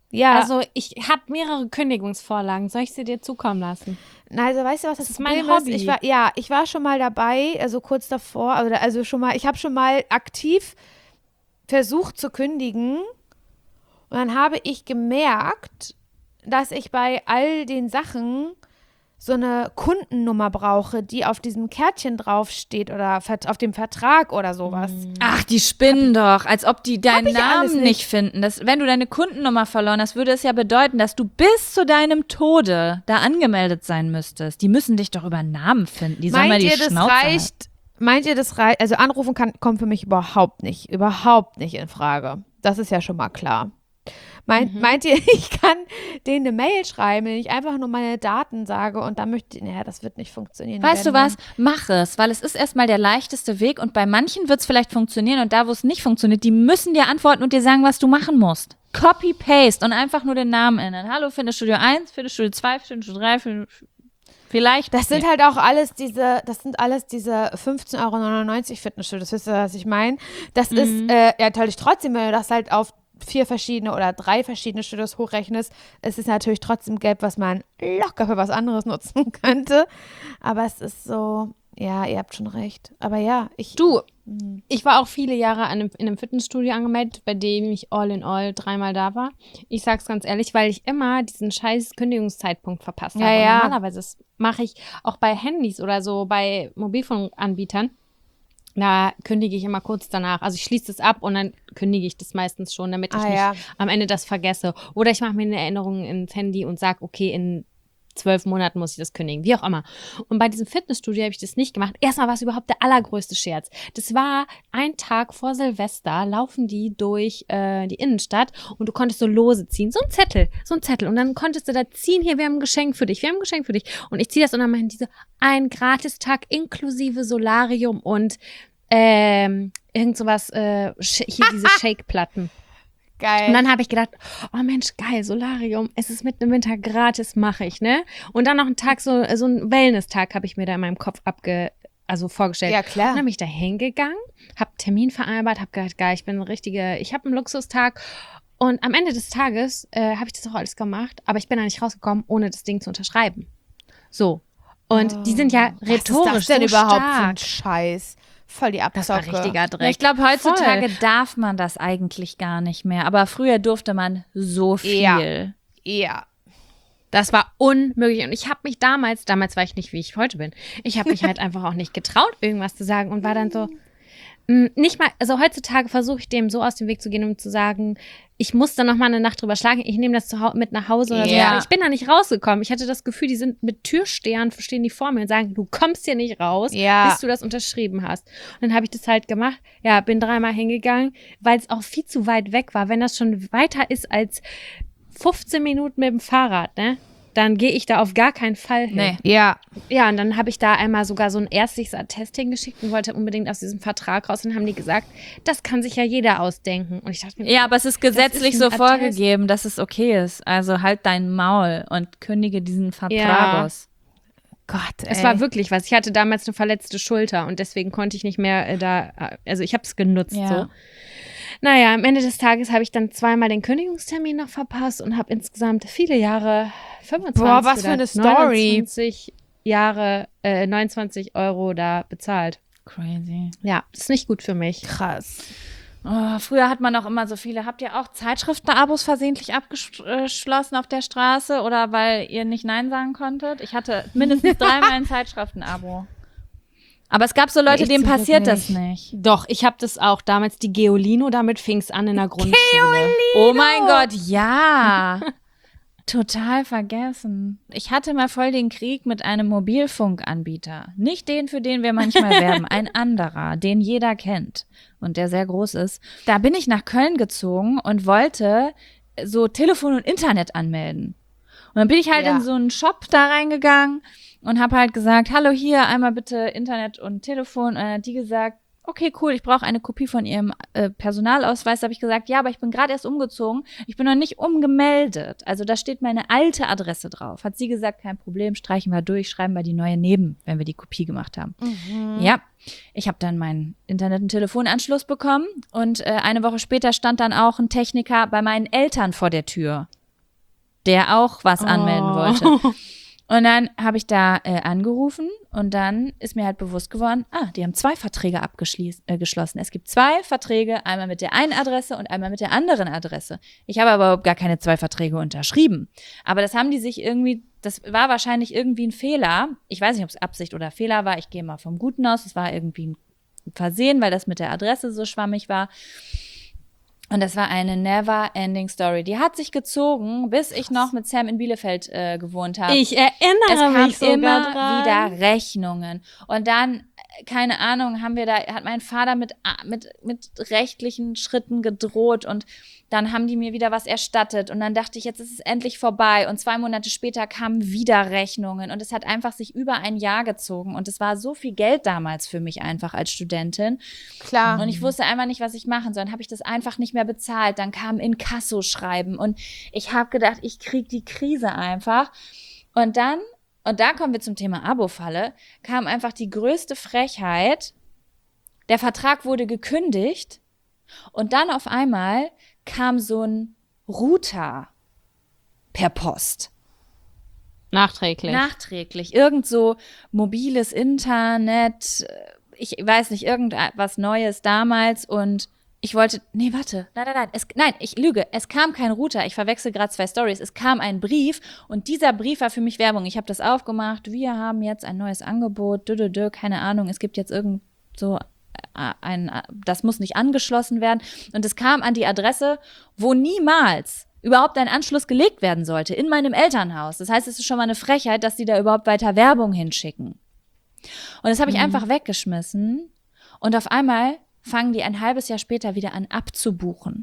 Ja. Also ich habe mehrere Kündigungsvorlagen. Soll ich sie dir zukommen lassen? Also weißt du, was das, Das ist mein Problem Hobby. ist? Ich war, ja, ich war schon mal dabei, also kurz davor, also, also schon mal, ich habe schon mal aktiv versucht zu kündigen und dann habe ich gemerkt, dass ich bei all den Sachen so eine Kundennummer brauche, die auf diesem Kärtchen draufsteht oder auf dem Vertrag oder sowas. Ach, die spinnen doch, als ob die deinen ich alles Namen nicht. nicht finden. Das, wenn du deine Kundennummer verloren hast, würde es ja bedeuten, dass du bis zu deinem Tode da angemeldet sein müsstest. Die müssen dich doch über Namen finden. Die sollen mal Meint die ihr, das Schnauze halten. reicht? Meint ihr, das reicht? Also anrufen kann, kommt für mich überhaupt nicht, überhaupt nicht in Frage. Das ist ja schon mal klar. Meint, mhm. meint ihr, ich kann denen eine Mail schreiben, wenn ich einfach nur meine Daten sage und dann möchte ich, naja, das wird nicht funktionieren. Weißt du was? Mach es, weil es ist erstmal der leichteste Weg und bei manchen wird es vielleicht funktionieren und da, wo es nicht funktioniert, die müssen dir antworten und dir sagen, was du machen musst. Copy-Paste und einfach nur den Namen ändern. Hallo, Fitnessstudio eins, Fitnessstudio zwei, Fitnessstudio drei, Fitnessstudio vielleicht. Das sind nee. halt auch alles diese, das sind alles diese fünfzehn Euro neunundneunzig Fitnessstudios, wisst ihr, was ich meine? Das mhm. ist, äh, ja, natürlich trotzdem, wenn du das halt auf vier verschiedene oder drei verschiedene Studios hochrechnest, es ist natürlich trotzdem Geld, was man locker für was anderes nutzen könnte. Aber es ist so, ja, ihr habt schon recht. Aber ja, ich... Du, ich war auch viele Jahre an einem, in einem Fitnessstudio angemeldet, bei dem ich all in all dreimal da war. Ich sag's ganz ehrlich, weil ich immer diesen scheiß Kündigungszeitpunkt verpasst habe. Ja, ja. Normalerweise mache ich auch bei Handys oder so, bei Mobilfunkanbietern. Da kündige ich immer kurz danach. Also ich schließe es ab und dann kündige ich das meistens schon, damit ich ah, nicht ja. am Ende das vergesse. Oder ich mache mir eine Erinnerung ins Handy und sage, okay, in zwölf Monaten muss ich das kündigen, wie auch immer. Und bei diesem Fitnessstudio habe ich das nicht gemacht. Erstmal war es überhaupt der allergrößte Scherz. Das war ein Tag vor Silvester, laufen die durch äh, die Innenstadt und du konntest so Lose ziehen. So ein Zettel, so ein Zettel. Und dann konntest du da ziehen, hier, wir haben ein Geschenk für dich, wir haben ein Geschenk für dich. Und ich ziehe das und dann machen diese ein Gratistag inklusive Solarium und ähm, irgend sowas, äh, hier diese Shake-Platten. Geil. Und dann habe ich gedacht, oh Mensch, geil, Solarium, es ist mitten im Winter gratis, mache ich, ne? Und dann noch einen Tag, so, so einen Wellness-Tag habe ich mir da in meinem Kopf abge, also vorgestellt. Ja, klar. Dann bin ich da hingegangen, habe Termin vereinbart, habe gedacht, geil, ich bin eine richtige, ich habe einen Luxustag. Und am Ende des Tages äh, habe ich das auch alles gemacht, aber ich bin da nicht rausgekommen, ohne das Ding zu unterschreiben. So. Und oh, die sind ja rhetorisch was ist das denn so überhaupt stark. für ein Scheiß? Voll die Abzocke. Das war richtiger Dreck. Ja, ich glaube, heutzutage Voll. darf man das eigentlich gar nicht mehr. Aber früher durfte man so viel. Ja. ja. Das war unmöglich. Und ich habe mich damals, damals war ich nicht, wie ich heute bin, ich habe mich halt einfach auch nicht getraut, irgendwas zu sagen und war dann so, mh, nicht mal, also heutzutage versuche ich dem so aus dem Weg zu gehen, um zu sagen, ich muss da noch mal eine Nacht drüber schlagen, ich nehme das zu Hause mit nach Hause oder Ja. so. Ich bin da nicht rausgekommen. Ich hatte das Gefühl, die sind mit Türstehern, stehen die vor mir und sagen, du kommst hier nicht raus, Ja. bis du das unterschrieben hast. Und dann habe ich das halt gemacht. Ja, bin dreimal hingegangen, weil es auch viel zu weit weg war. Wenn das schon weiter ist als fünfzehn Minuten mit dem Fahrrad, ne? Dann gehe ich da auf gar keinen Fall hin. Nee. Ja. Ja, und dann habe ich da einmal sogar so ein ärztliches Attest hingeschickt und wollte unbedingt aus diesem Vertrag raus. Und haben die gesagt, das kann sich ja jeder ausdenken. Und ich dachte mir, Ja, aber es ist gesetzlich ist so ein Attest. vorgegeben, dass es okay ist. Also halt dein Maul und kündige diesen Vertrag aus. Gott, ey. es war wirklich was. Ich hatte damals eine verletzte Schulter und deswegen konnte ich nicht mehr äh, da, also ich habe es genutzt Ja. so. Naja, am Ende des Tages habe ich dann zweimal den Kündigungstermin noch verpasst und habe insgesamt viele Jahre, fünfundzwanzig Boah, was oder für eine Story. neunundzwanzig Jahre, äh, neunundzwanzig Euro da bezahlt. Crazy. Ja, das ist nicht gut für mich. krass. Oh, früher hat man auch immer so viele. Habt ihr auch Zeitschriftenabos versehentlich abgeschlossen auf der Straße oder weil ihr nicht Nein sagen konntet? Ich hatte mindestens dreimal ein Zeitschriftenabo. Aber es gab so Leute, Ich denen zum Glück passiert das nicht. nicht. Doch, ich habe das auch damals, die Geolino, damit fing es an in der Grundschule. Oh mein Gott, ja. Total vergessen. Ich hatte mal voll den Krieg mit einem Mobilfunkanbieter. Nicht den, für den wir manchmal werben, ein anderer, den jeder kennt und der sehr groß ist. Da bin ich nach Köln gezogen und wollte so Telefon und Internet anmelden. Und dann bin ich halt Ja. in so einen Shop da reingegangen und habe halt gesagt, hallo, hier einmal bitte Internet und Telefon. Und dann hat die gesagt, okay, cool, ich brauche eine Kopie von ihrem äh, Personalausweis. Da habe ich gesagt, ja, aber ich bin gerade erst umgezogen. Ich bin noch nicht umgemeldet. Also da steht meine alte Adresse drauf. Hat sie gesagt, kein Problem, streichen wir durch, schreiben wir die neue neben, wenn wir die Kopie gemacht haben. Mhm. Ja, ich habe dann meinen Internet- und Telefonanschluss bekommen und äh, eine Woche später stand dann auch ein Techniker bei meinen Eltern vor der Tür. der auch was Oh. anmelden wollte. Und dann habe ich da äh, angerufen und dann ist mir halt bewusst geworden, ah, die haben zwei Verträge abgeschlossen. Äh, es gibt zwei Verträge, einmal mit der einen Adresse und einmal mit der anderen Adresse. Ich habe aber gar keine zwei Verträge unterschrieben. Aber das haben die sich irgendwie, das war wahrscheinlich irgendwie ein Fehler. Ich weiß nicht, ob es Absicht oder Fehler war. Ich gehe mal vom Guten aus. Es war irgendwie ein Versehen, weil das mit der Adresse so schwammig war. Und das war eine never-ending Story. Die hat sich gezogen, bis ich noch mit Sam in Bielefeld äh, gewohnt habe. Ich erinnere Es kam mich sogar immer dran. wieder Rechnungen. Und dann, äh, keine Ahnung, haben wir da, hat mein Vater mit, mit, mit rechtlichen Schritten gedroht und dann haben die mir wieder was erstattet. Und dann dachte ich, jetzt ist es endlich vorbei. Und zwei Monate später kamen wieder Rechnungen. Und es hat einfach sich über ein Jahr gezogen. Und es war so viel Geld damals für mich einfach als Studentin. Klar. Und ich wusste einfach nicht, was ich machen soll. Dann habe ich das einfach nicht mehr bezahlt. Dann kam Inkasso-Schreiben und ich habe gedacht, ich kriege die Krise einfach. Und dann, und da kommen wir zum Thema Abo-Falle, kam einfach die größte Frechheit. Der Vertrag wurde gekündigt und dann auf einmal kam so ein Router per Post. Nachträglich. Nachträglich. Irgend so mobiles Internet, ich weiß nicht, irgendwas Neues damals und ich wollte, nee, warte, nein, nein, nein, es, nein, ich lüge, es kam kein Router, ich verwechsel gerade zwei Stories, es kam ein Brief und dieser Brief war für mich Werbung, ich habe das aufgemacht, wir haben jetzt ein neues Angebot, dö, dö, dö, keine Ahnung, es gibt jetzt irgend so ein, das muss nicht angeschlossen werden und es kam an die Adresse, wo niemals überhaupt ein Anschluss gelegt werden sollte, in meinem Elternhaus. Das heißt, es ist schon mal eine Frechheit, dass die da überhaupt weiter Werbung hinschicken. Und das habe ich mhm. einfach weggeschmissen und auf einmal fangen die ein halbes Jahr später wieder an abzubuchen.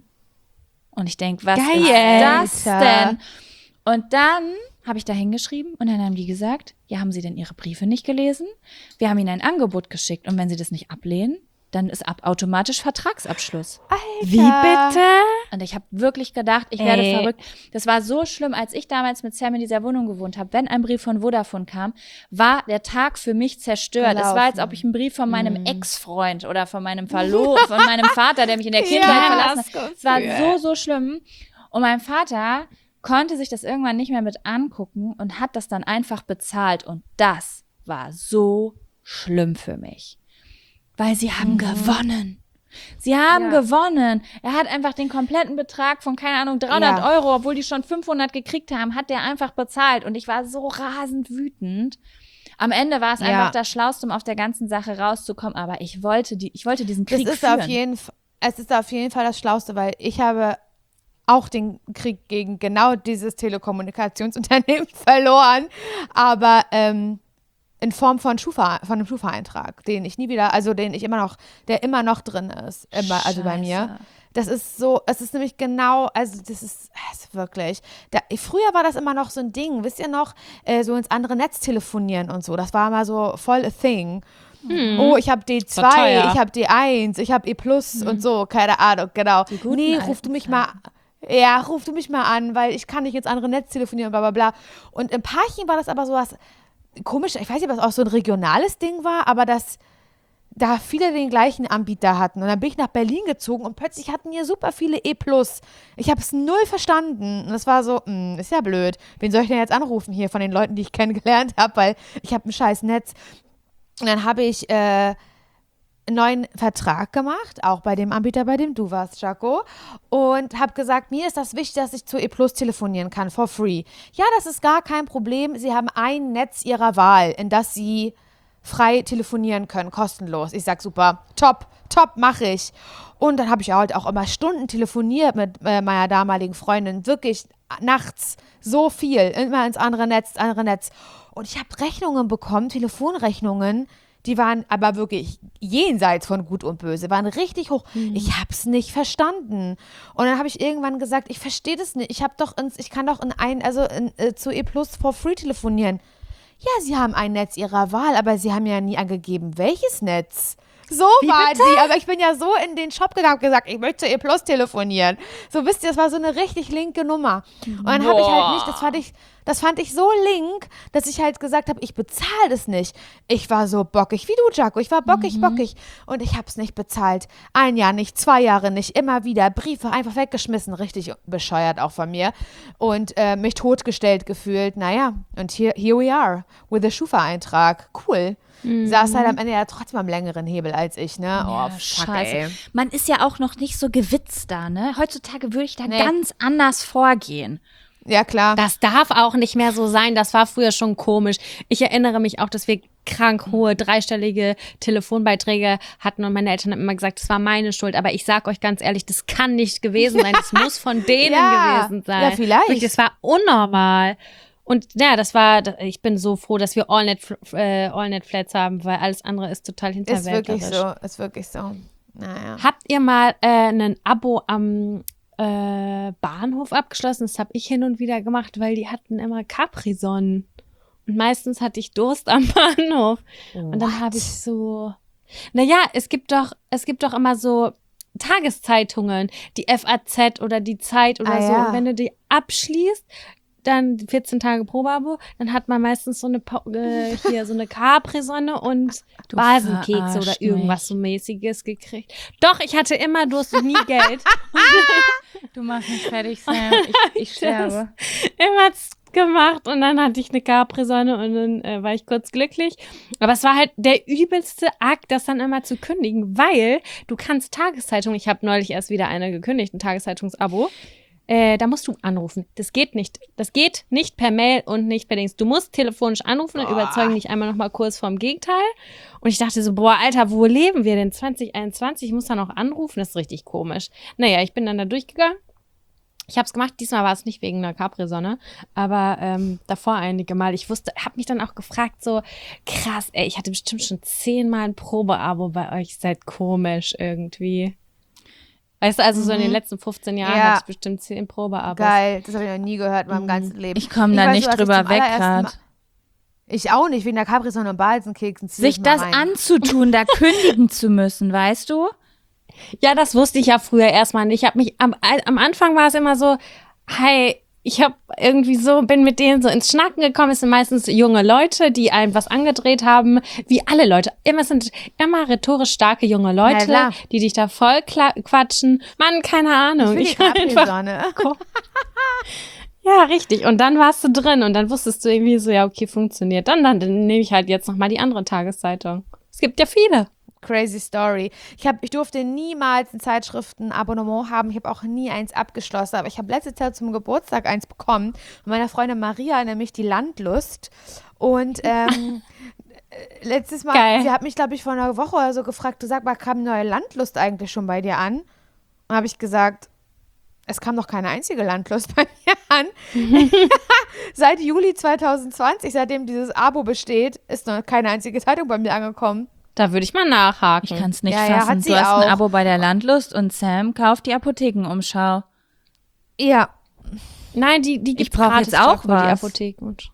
Und ich denke, was Geil, ist das denn? Und dann habe ich da hingeschrieben und dann haben die gesagt, ja, haben Sie denn Ihre Briefe nicht gelesen? Wir haben Ihnen ein Angebot geschickt und wenn Sie das nicht ablehnen, dann ist ab automatisch Vertragsabschluss. Alter. Wie bitte? Und ich habe wirklich gedacht, ich Ey. werde verrückt. Das war so schlimm, als ich damals mit Sam in dieser Wohnung gewohnt habe. Wenn ein Brief von Vodafone kam, war der Tag für mich zerstört. Es war, als ob ich einen Brief von meinem mm. Ex-Freund oder von meinem Verlo von meinem Vater, der mich in der Kindheit Ja, verlassen hat. Es war so, so schlimm. Und mein Vater konnte sich das irgendwann nicht mehr mit angucken und hat das dann einfach bezahlt. Und das war so schlimm für mich. Weil sie haben mhm. gewonnen. Sie haben ja. gewonnen. Er hat einfach den kompletten Betrag von, keine Ahnung, dreihundert ja. Euro, obwohl die schon fünfhundert gekriegt haben, hat der einfach bezahlt. Und ich war so rasend wütend. Am Ende war es ja. einfach das Schlauste, um auf der ganzen Sache rauszukommen. Aber ich wollte, die, ich wollte diesen Krieg das ist führen. Auf jeden, es ist auf jeden Fall das Schlauste, weil ich habe auch den Krieg gegen genau dieses Telekommunikationsunternehmen verloren. Aber ähm, in Form von Schufa, von einem Schufa-Eintrag, den ich nie wieder, also den ich immer noch, der immer noch drin ist, immer, also bei mir. Das ist so, es ist nämlich genau, also das ist, das ist wirklich, da, früher war das immer noch so ein Ding, wisst ihr noch, äh, so ins andere Netz telefonieren und so, das war immer so voll a thing. Hm. Oh, ich habe D zwei, ich habe D eins, ich habe E plus hm. und so, keine Ahnung, genau. Nee, ruf du mich mal Ja, ruf du mich mal an, weil ich kann nicht ins andere Netz telefonieren, bla bla bla. Und im Parchim war das aber so was komisch, ich weiß nicht, ob das auch so ein regionales Ding war, aber dass da viele den gleichen Anbieter hatten. Und dann bin ich nach Berlin gezogen und plötzlich hatten hier super viele E plus. Ich habe es null verstanden. Und das war so, mh, ist ja blöd. Wen soll ich denn jetzt anrufen hier von den Leuten, die ich kennengelernt habe, weil ich habe ein scheiß Netz. Und dann habe ich äh, einen neuen Vertrag gemacht, auch bei dem Anbieter, bei dem du warst, Jaco, und habe gesagt, mir ist das wichtig, dass ich zu E plus telefonieren kann, for free. Ja, das ist gar kein Problem. Sie haben ein Netz ihrer Wahl, in das sie frei telefonieren können, kostenlos. Ich sag, super, top, top, mache ich. Und dann habe ich halt auch immer Stunden telefoniert mit äh, meiner damaligen Freundin, wirklich nachts so viel, immer ins andere Netz, andere Netz. Und ich habe Rechnungen bekommen, Telefonrechnungen, die waren aber wirklich jenseits von Gut und Böse, waren richtig hoch. Mhm. Ich habe es nicht verstanden. Und dann habe ich irgendwann gesagt, ich verstehe das nicht. Ich habe doch ins, ich kann doch in ein, also in, äh, zu E plus for free telefonieren. Ja, sie haben ein Netz ihrer Wahl, aber sie haben ja nie angegeben, welches Netz. So Wie war bitte? die, aber ich bin ja so in den Shop gegangen und gesagt, ich möchte zu E plus telefonieren. So, wisst ihr, das war so eine richtig linke Nummer. Und dann habe ich halt nicht, das fand ich, Das fand ich so link, dass ich halt gesagt habe, ich bezahle das nicht. Ich war so bockig wie du, Jaco. Ich war bockig, mhm. bockig. Und ich habe es nicht bezahlt. Ein Jahr nicht, zwei Jahre nicht, immer wieder. Briefe einfach weggeschmissen. Richtig bescheuert auch von mir. Und äh, mich totgestellt gefühlt. Naja, und hier here we are. With a Schufa-Eintrag. Cool. Mhm. Saß halt am Ende ja trotzdem am längeren Hebel als ich, ne? Ja, oh, fuck, scheiße. ey. Man ist ja auch noch nicht so gewitzt da, ne? Heutzutage würde ich da Nee. ganz anders vorgehen. Ja, klar. Das darf auch nicht mehr so sein. Das war früher schon komisch. Ich erinnere mich auch, dass wir krank hohe, dreistellige Telefonbeiträge hatten und meine Eltern haben immer gesagt, das war meine Schuld. Aber ich sag euch ganz ehrlich, das kann nicht gewesen sein. Das muss von denen Ja. gewesen sein. Ja, vielleicht. Wirklich, das war unnormal. Und ja, das war, ich bin so froh, dass wir Allnet, äh, Allnet Flats haben, weil alles andere ist total Ist wirklich hinterwäldlerisch. so, ist wirklich so. Naja. Habt ihr mal äh, ein Abo am äh, Bahnhof abgeschlossen? Das habe ich hin und wieder gemacht, weil die hatten immer Capri-Sonnen. Und meistens hatte ich Durst am Bahnhof. Und dann habe ich so, naja, es gibt doch, es gibt doch immer so Tageszeitungen, die F A Z oder die Zeit oder Ah, so. ja. Und wenn du die abschließt, dann vierzehn Tage Probeabo, dann hat man meistens so eine Pa- äh, hier so eine Capri-Sonne und Du Basenkekse oder verarscht irgendwas mich. so mäßiges gekriegt. Doch, ich hatte immer Durst und nie Geld. Du machst mich fertig, Sam. Ich, ich sterbe. Immer gemacht und dann hatte ich eine Capri-Sonne und dann äh, war ich kurz glücklich. Aber es war halt der übelste Akt, das dann immer zu kündigen, weil du kannst Tageszeitungen, ich habe neulich erst wieder eine gekündigt, ein Tageszeitungsabo. Äh, da musst du anrufen. Das geht nicht. Das geht nicht per Mail und nicht per Dings. Du musst telefonisch anrufen und Boah. überzeugen dich einmal noch mal kurz vom Gegenteil. Und ich dachte so, boah, Alter, wo leben wir denn? zwanzig einundzwanzig, ich muss da noch anrufen. Das ist richtig komisch. Naja, ich bin dann da durchgegangen. Ich habe es gemacht. Diesmal war es nicht wegen einer Capri-Sonne, aber ähm, davor einige Mal. Ich wusste, habe mich dann auch gefragt, so krass, ey, ich hatte bestimmt schon zehnmal ein Probeabo bei euch. Seid komisch irgendwie. Weißt du, also so in den letzten fünfzehn Jahren Ja. hatte ich bestimmt zehn Probeabos. Geil, das habe ich noch nie gehört in meinem ganzen Leben. Ich komme da weiß nicht nur, als ich drüber zum weg allerersten gerade. Mal- Ich auch nicht, wegen der Capri-Sonne und Balsenkeksen. zieh Sich ich mal das rein. anzutun, da kündigen zu müssen, weißt du? Ja, das wusste ich ja früher erstmal nicht. Ich habe mich am, am Anfang war es immer so, hi, ich habe irgendwie so, bin mit denen so ins Schnacken gekommen. Es sind meistens junge Leute, die einem was angedreht haben, wie alle Leute. Immer es sind immer rhetorisch starke junge Ja, Leute, klar. die dich da voll kla- quatschen. Mann, keine Ahnung. Ich Ich will war die einfach, Capri-Sonne. ja, richtig. Und dann warst du drin und dann wusstest du irgendwie so, ja, okay, funktioniert. Dann, dann, dann nehme ich halt jetzt nochmal die andere Tageszeitung. Es gibt ja viele. Crazy Story. Ich, hab, ich durfte niemals ein Zeitschriftenabonnement haben. Ich habe auch nie eins abgeschlossen. Aber ich habe letztes Jahr zum Geburtstag eins bekommen. Von meiner Freundin Maria, nämlich die Landlust. Und ähm, äh, letztes Mal, Geil. sie hat mich, glaube ich, vor einer Woche oder so gefragt, du sag mal, kam neue Landlust eigentlich schon bei dir an? Und habe ich gesagt, es kam noch keine einzige Landlust bei mir an. Seit Juli zwanzig zwanzig, seitdem dieses Abo besteht, ist noch keine einzige Zeitung bei mir angekommen. Da würde ich mal nachhaken. Ich kann es nicht Ja, ja, fassen. hat sie du hast ein auch. Abo bei der Landlust und Sam kauft die Apothekenumschau. Ja, Nein, die, die gibt's brauch gratis jetzt auch Jaco, die was. Apotheken. Und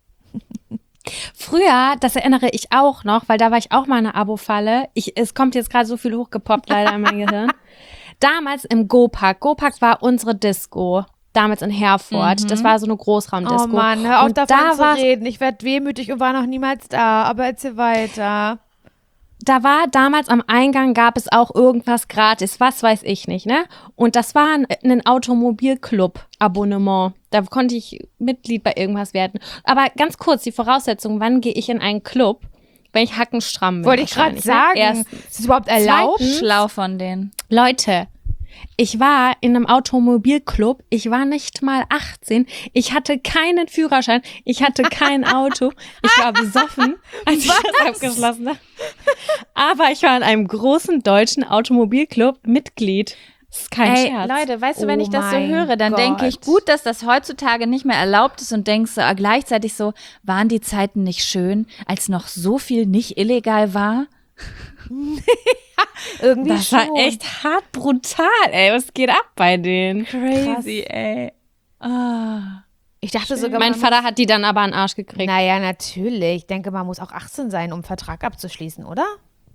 früher, das erinnere ich auch noch, weil da war ich auch mal eine Abo-Falle. Ich, es kommt jetzt gerade so viel hochgepoppt leider in mein Gehirn. Damals im Go-Park. Go-Park war unsere Disco. Damals in Herford. Das war so eine Großraumdisco. oh Mann, hör auf und davon da zu war reden. Ich werde wehmütig und war noch niemals da, aber erzähl weiter. da war damals am Eingang gab es auch irgendwas gratis, was weiß ich nicht, ne? Und das war ein, ein Automobilclub-Abonnement. Da konnte ich Mitglied bei irgendwas werden. Aber ganz kurz, die Voraussetzung, wann gehe ich in einen Club, wenn ich hackenstramm bin? Wollte ich gerade wahrscheinlich, sagen. Ne? Erstens. Ist es überhaupt erlaubt? Zweitens- Schlau von denen. Leute, ich war in einem Automobilclub, ich war nicht mal achtzehn, ich hatte keinen Führerschein, ich hatte kein Auto, ich war besoffen, als ich das abgeschlossen habe. Aber ich war in einem großen deutschen Automobilclub Mitglied. Das ist kein Ey, Scherz. Leute, weißt du, wenn Oh ich das so mein höre, dann denke ich, Gott. gut, dass das heutzutage nicht mehr erlaubt ist und denkst so, äh, gleichzeitig so, waren die Zeiten nicht schön, als noch so viel nicht illegal war? Irgendwie Das schon. war echt hart brutal, ey. Was geht ab bei denen? Crazy, ey. Ah. Ich dachte sogar, Mein man Vater hat die dann aber an den Arsch muss, gekriegt. naja, natürlich. Ich denke, man muss auch achtzehn sein, um einen Vertrag abzuschließen, oder?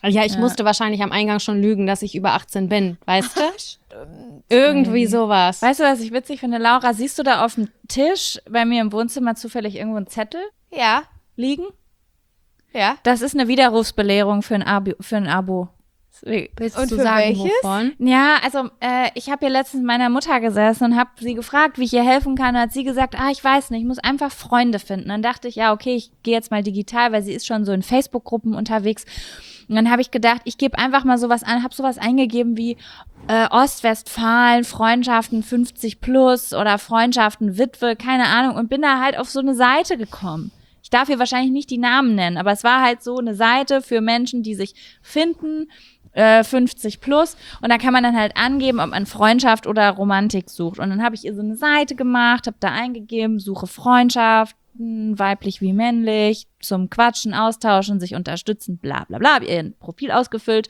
Ja, ich Ja. musste wahrscheinlich am Eingang schon lügen, dass ich über achtzehn bin, weißt du? Stimmt. Irgendwie sowas. Weißt du, was ich witzig finde, Laura? Siehst du da auf dem Tisch bei mir im Wohnzimmer zufällig irgendwo einen Zettel Ja, liegen? ja. Das ist eine Widerrufsbelehrung für ein Abo. Für ein Abo. Willst Und du für sagen, welches? wovon? Ja, also äh, ich habe hier letztens mit meiner Mutter gesessen und habe sie gefragt, wie ich ihr helfen kann. Und hat sie gesagt, ah, ich weiß nicht, ich muss einfach Freunde finden. Dann dachte ich, ja, okay, ich gehe jetzt mal digital, weil sie ist schon so in Facebook-Gruppen unterwegs. Und dann habe ich gedacht, ich gebe einfach mal sowas an, habe sowas eingegeben wie äh, Ostwestfalen, Freundschaften fünfzig plus oder Freundschaften Witwe, keine Ahnung. Und bin da halt auf so eine Seite gekommen. Ich darf hier wahrscheinlich nicht die Namen nennen, aber es war halt so eine Seite für Menschen, die sich finden, äh, fünfzig plus. Und da kann man dann halt angeben, ob man Freundschaft oder Romantik sucht. Und dann habe ich ihr so eine Seite gemacht, habe da eingegeben, suche Freundschaft, weiblich wie männlich, zum Quatschen, Austauschen, sich unterstützen, bla bla bla, hab ihr Profil ausgefüllt.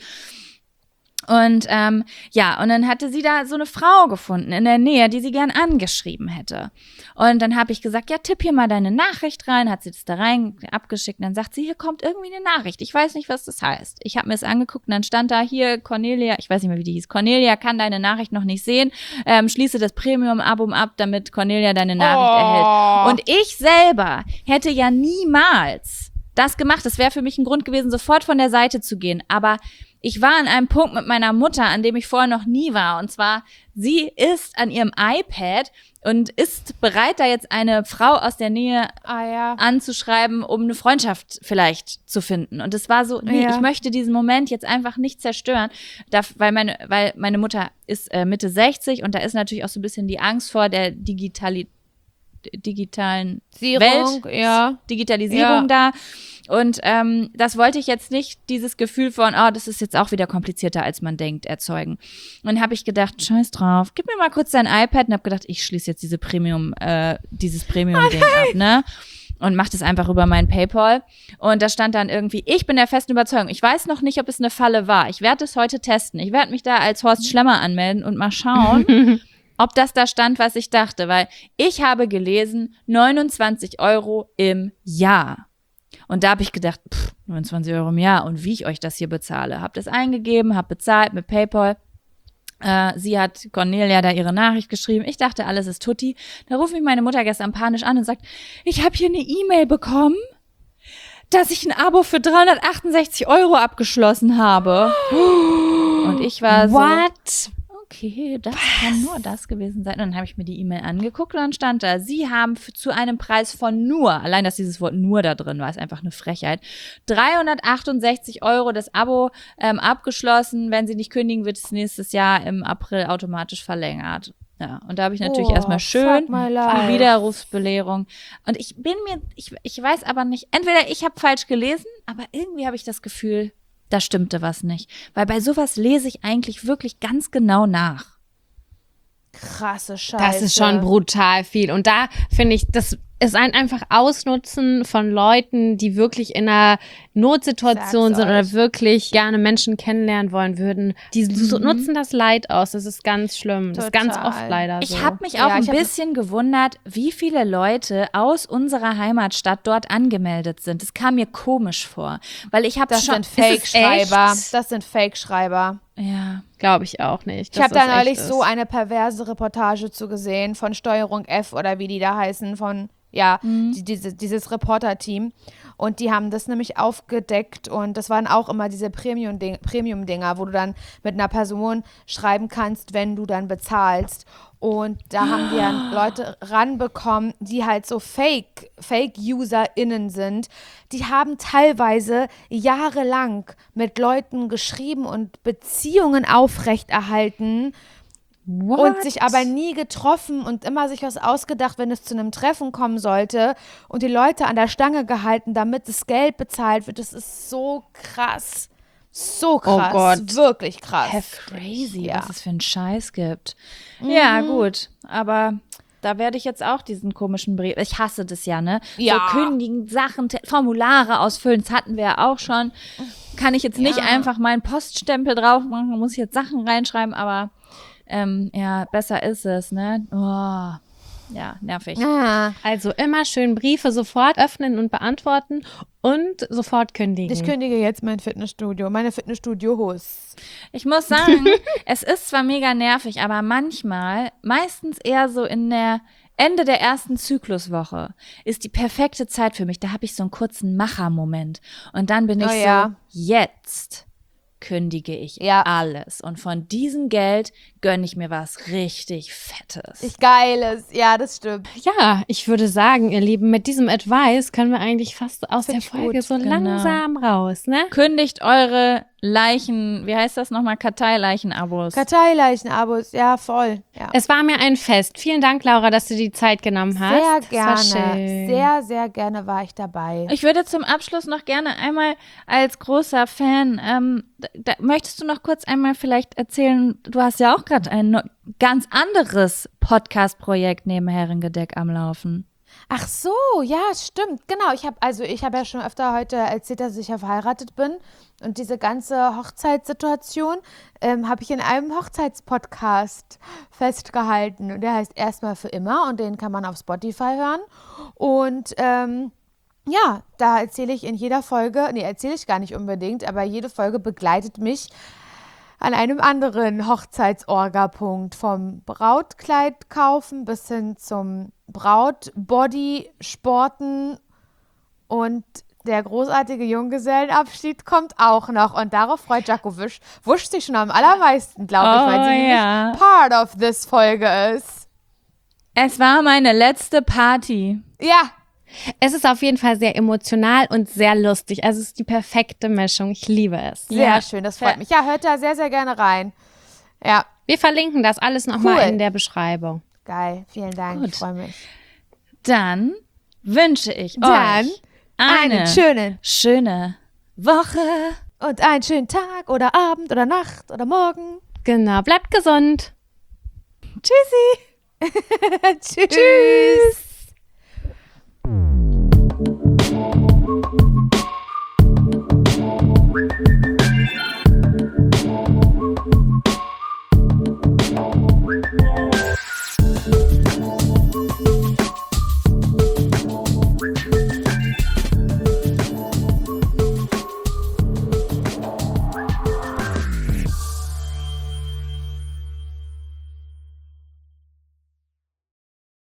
Und ähm, ja, und dann hatte sie da so eine Frau gefunden in der Nähe, die sie gern angeschrieben hätte. Und dann habe ich gesagt, ja, tipp hier mal deine Nachricht rein, hat sie das da rein abgeschickt. Und dann sagt sie, hier kommt irgendwie eine Nachricht. Ich weiß nicht, was das heißt. Ich habe mir das angeguckt und dann stand da hier, Cornelia, ich weiß nicht mehr, wie die hieß, Cornelia kann deine Nachricht noch nicht sehen. Ähm, schließe das Premium-Abo ab, damit Cornelia deine Nachricht Oh. erhält. Und ich selber hätte ja niemals das gemacht. Das wäre für mich ein Grund gewesen, sofort von der Seite zu gehen. Aber ich war an einem Punkt mit meiner Mutter, an dem ich vorher noch nie war. Und zwar, sie ist an ihrem iPad und ist bereit, da jetzt eine Frau aus der Nähe Ah ja. anzuschreiben, um eine Freundschaft vielleicht zu finden. Und es war so, nee, Ja. ich möchte diesen Moment jetzt einfach nicht zerstören, da, weil meine, weil meine Mutter ist äh, Mitte sechzig und da ist natürlich auch so ein bisschen die Angst vor der Digitali digitalen Sierung, Welt, ja. Digitalisierung Ja. da. Und ähm, das wollte ich jetzt nicht, dieses Gefühl von, oh, das ist jetzt auch wieder komplizierter, als man denkt, erzeugen. Und dann habe ich gedacht, scheiß drauf, gib mir mal kurz dein iPad und habe gedacht, ich schließe jetzt diese Premium, äh, dieses Premium-Ding ab, ne? Und mach das einfach über mein PayPal. Und da stand dann irgendwie, ich bin der festen Überzeugung, ich weiß noch nicht, ob es eine Falle war. Ich werde es heute testen. Ich werde mich da als Horst Schlemmer anmelden und mal schauen, ob das da stand, was ich dachte. Weil ich habe gelesen, neunundzwanzig Euro im Jahr. Und da habe ich gedacht, pff, neunundzwanzig Euro im Jahr und wie ich euch das hier bezahle. Hab das eingegeben, hab bezahlt mit PayPal. Äh, sie hat Cornelia da ihre Nachricht geschrieben. Ich dachte, alles ist tutti. Da ruft mich meine Mutter gestern panisch an und sagt, ich habe hier eine E-Mail bekommen, dass ich ein Abo für dreihundertachtundsechzig Euro abgeschlossen habe. Und ich war so, What? okay, das kann nur das gewesen sein. Und dann habe ich mir die E-Mail angeguckt und dann stand da, Sie haben f- zu einem Preis von nur, allein dass dieses Wort nur da drin war, ist einfach eine Frechheit, dreihundertachtundsechzig Euro das Abo ähm, abgeschlossen. Wenn Sie nicht kündigen, wird es nächstes Jahr im April automatisch verlängert. Ja, und da habe ich natürlich Oh, erstmal schön fuck my die life. Widerrufsbelehrung. Und ich bin mir, ich, ich weiß aber nicht, entweder ich habe falsch gelesen, aber irgendwie habe ich das Gefühl, da stimmte was nicht. Weil bei sowas lese ich eigentlich wirklich ganz genau nach. Krasse Scheiße. Das ist schon brutal viel. Und da finde ich, das ist ein einfach Ausnutzen von Leuten, die wirklich in einer Notsituation Sag's sind oder euch. wirklich gerne Menschen kennenlernen wollen würden. Die so, Mhm. nutzen das Leid aus. Das ist ganz schlimm. Das ist ganz Total. oft leider so. Ich habe mich Ja, auch ein ich hab- bisschen gewundert, wie viele Leute aus unserer Heimatstadt dort angemeldet sind. Das kam mir komisch vor, weil ich habe Das schon sind es Fake-Schreiber. echt? Das sind Fake-Schreiber. ja. Glaube ich auch nicht. Ich dass habe da das neulich echt so ist. eine perverse Reportage zu gesehen von Steuerung F oder wie die da heißen, von, ja, die, diese, dieses Reporter-Team. Und die haben das nämlich aufgedeckt und das waren auch immer diese Premium-Ding- Premium-Dinger, wo du dann mit einer Person schreiben kannst, wenn du dann bezahlst. Und da haben die dann Leute ranbekommen, die halt so Fake, Fake-UserInnen sind. Die haben teilweise jahrelang mit Leuten geschrieben und Beziehungen aufrechterhalten und sich aber nie getroffen und immer sich was ausgedacht, wenn es zu einem Treffen kommen sollte und die Leute an der Stange gehalten, damit das Geld bezahlt wird. Das ist so krass. So krass. Gott. Wirklich krass. Crazy, Ja. was es für einen Scheiß gibt. Ja, gut, aber da werde ich jetzt auch diesen komischen Brief. Ich hasse das ja, ne? Ja. So kündigen, Sachen, Te- Formulare ausfüllen, das hatten wir ja auch schon. Kann ich jetzt nicht Ja. einfach meinen Poststempel drauf machen, muss ich jetzt Sachen reinschreiben, aber ähm, ja, besser ist es, ne? Oh. ja, nervig. Ah, Also immer schön Briefe sofort öffnen und beantworten und sofort kündigen. ich kündige jetzt mein Fitnessstudio, meine Fitnessstudio-Host. Ich muss sagen, es ist zwar mega nervig, aber manchmal, meistens eher so in der Ende der ersten Zykluswoche, ist die perfekte Zeit für mich. Da habe ich so einen kurzen Machermoment. Und dann bin ich Oh so, ja. jetzt kündige ich Ja. alles. Und von diesem Geld gönne ich mir was richtig Fettes. Ich Geiles, ja, das stimmt. Ja, ich würde sagen, ihr Lieben, mit diesem Advice können wir eigentlich fast aus Find der ich Folge gut, so genau. langsam raus, ne? Kündigt eure Leichen, wie heißt das nochmal, Karteileichen-Abos. Karteileichen-Abos, ja, voll. Ja. Es war mir ein Fest. Vielen Dank, Laura, dass du die Zeit genommen hast. Sehr Es war gerne, schön. sehr, sehr gerne war ich dabei. Ich würde zum Abschluss noch gerne einmal als großer Fan, ähm, da, da, möchtest du noch kurz einmal vielleicht erzählen, du hast ja auch gerade ein no- ganz anderes Podcast-Projekt neben Herrengedeck am Laufen. Ach so, ja, stimmt. Genau, ich habe also ich habe ja schon öfter heute erzählt, dass ich ja verheiratet bin und diese ganze Hochzeitssituation ähm, habe ich in einem Hochzeitspodcast festgehalten und der heißt Erstmal für immer und den kann man auf Spotify hören und ähm, ja, da erzähle ich in jeder Folge, nee, erzähle ich gar nicht unbedingt, aber jede Folge begleitet mich an einem anderen Hochzeitsorga-Punkt, vom Brautkleid kaufen bis hin zum Brautbody sporten und der großartige Junggesellenabschied kommt auch noch und darauf freut Jaco Wisch, Wusch sich schon am allermeisten, glaube ich, weil Oh, sie nämlich ja. part of this Folge ist. Es war meine letzte Party. Ja, Es ist auf jeden Fall sehr emotional und sehr lustig. Also es ist die perfekte Mischung. Ich liebe es. sehr Ja. schön, das freut mich. Ja, hört da sehr, sehr gerne rein. Ja, Wir verlinken das alles nochmal Cool. in der Beschreibung. geil, vielen Dank, Gut. ich freue mich. Dann wünsche ich Dann euch eine einen schönen schöne Woche. und einen schönen Tag oder Abend oder Nacht oder Morgen. Genau, bleibt gesund. Tschüssi. Tschüss.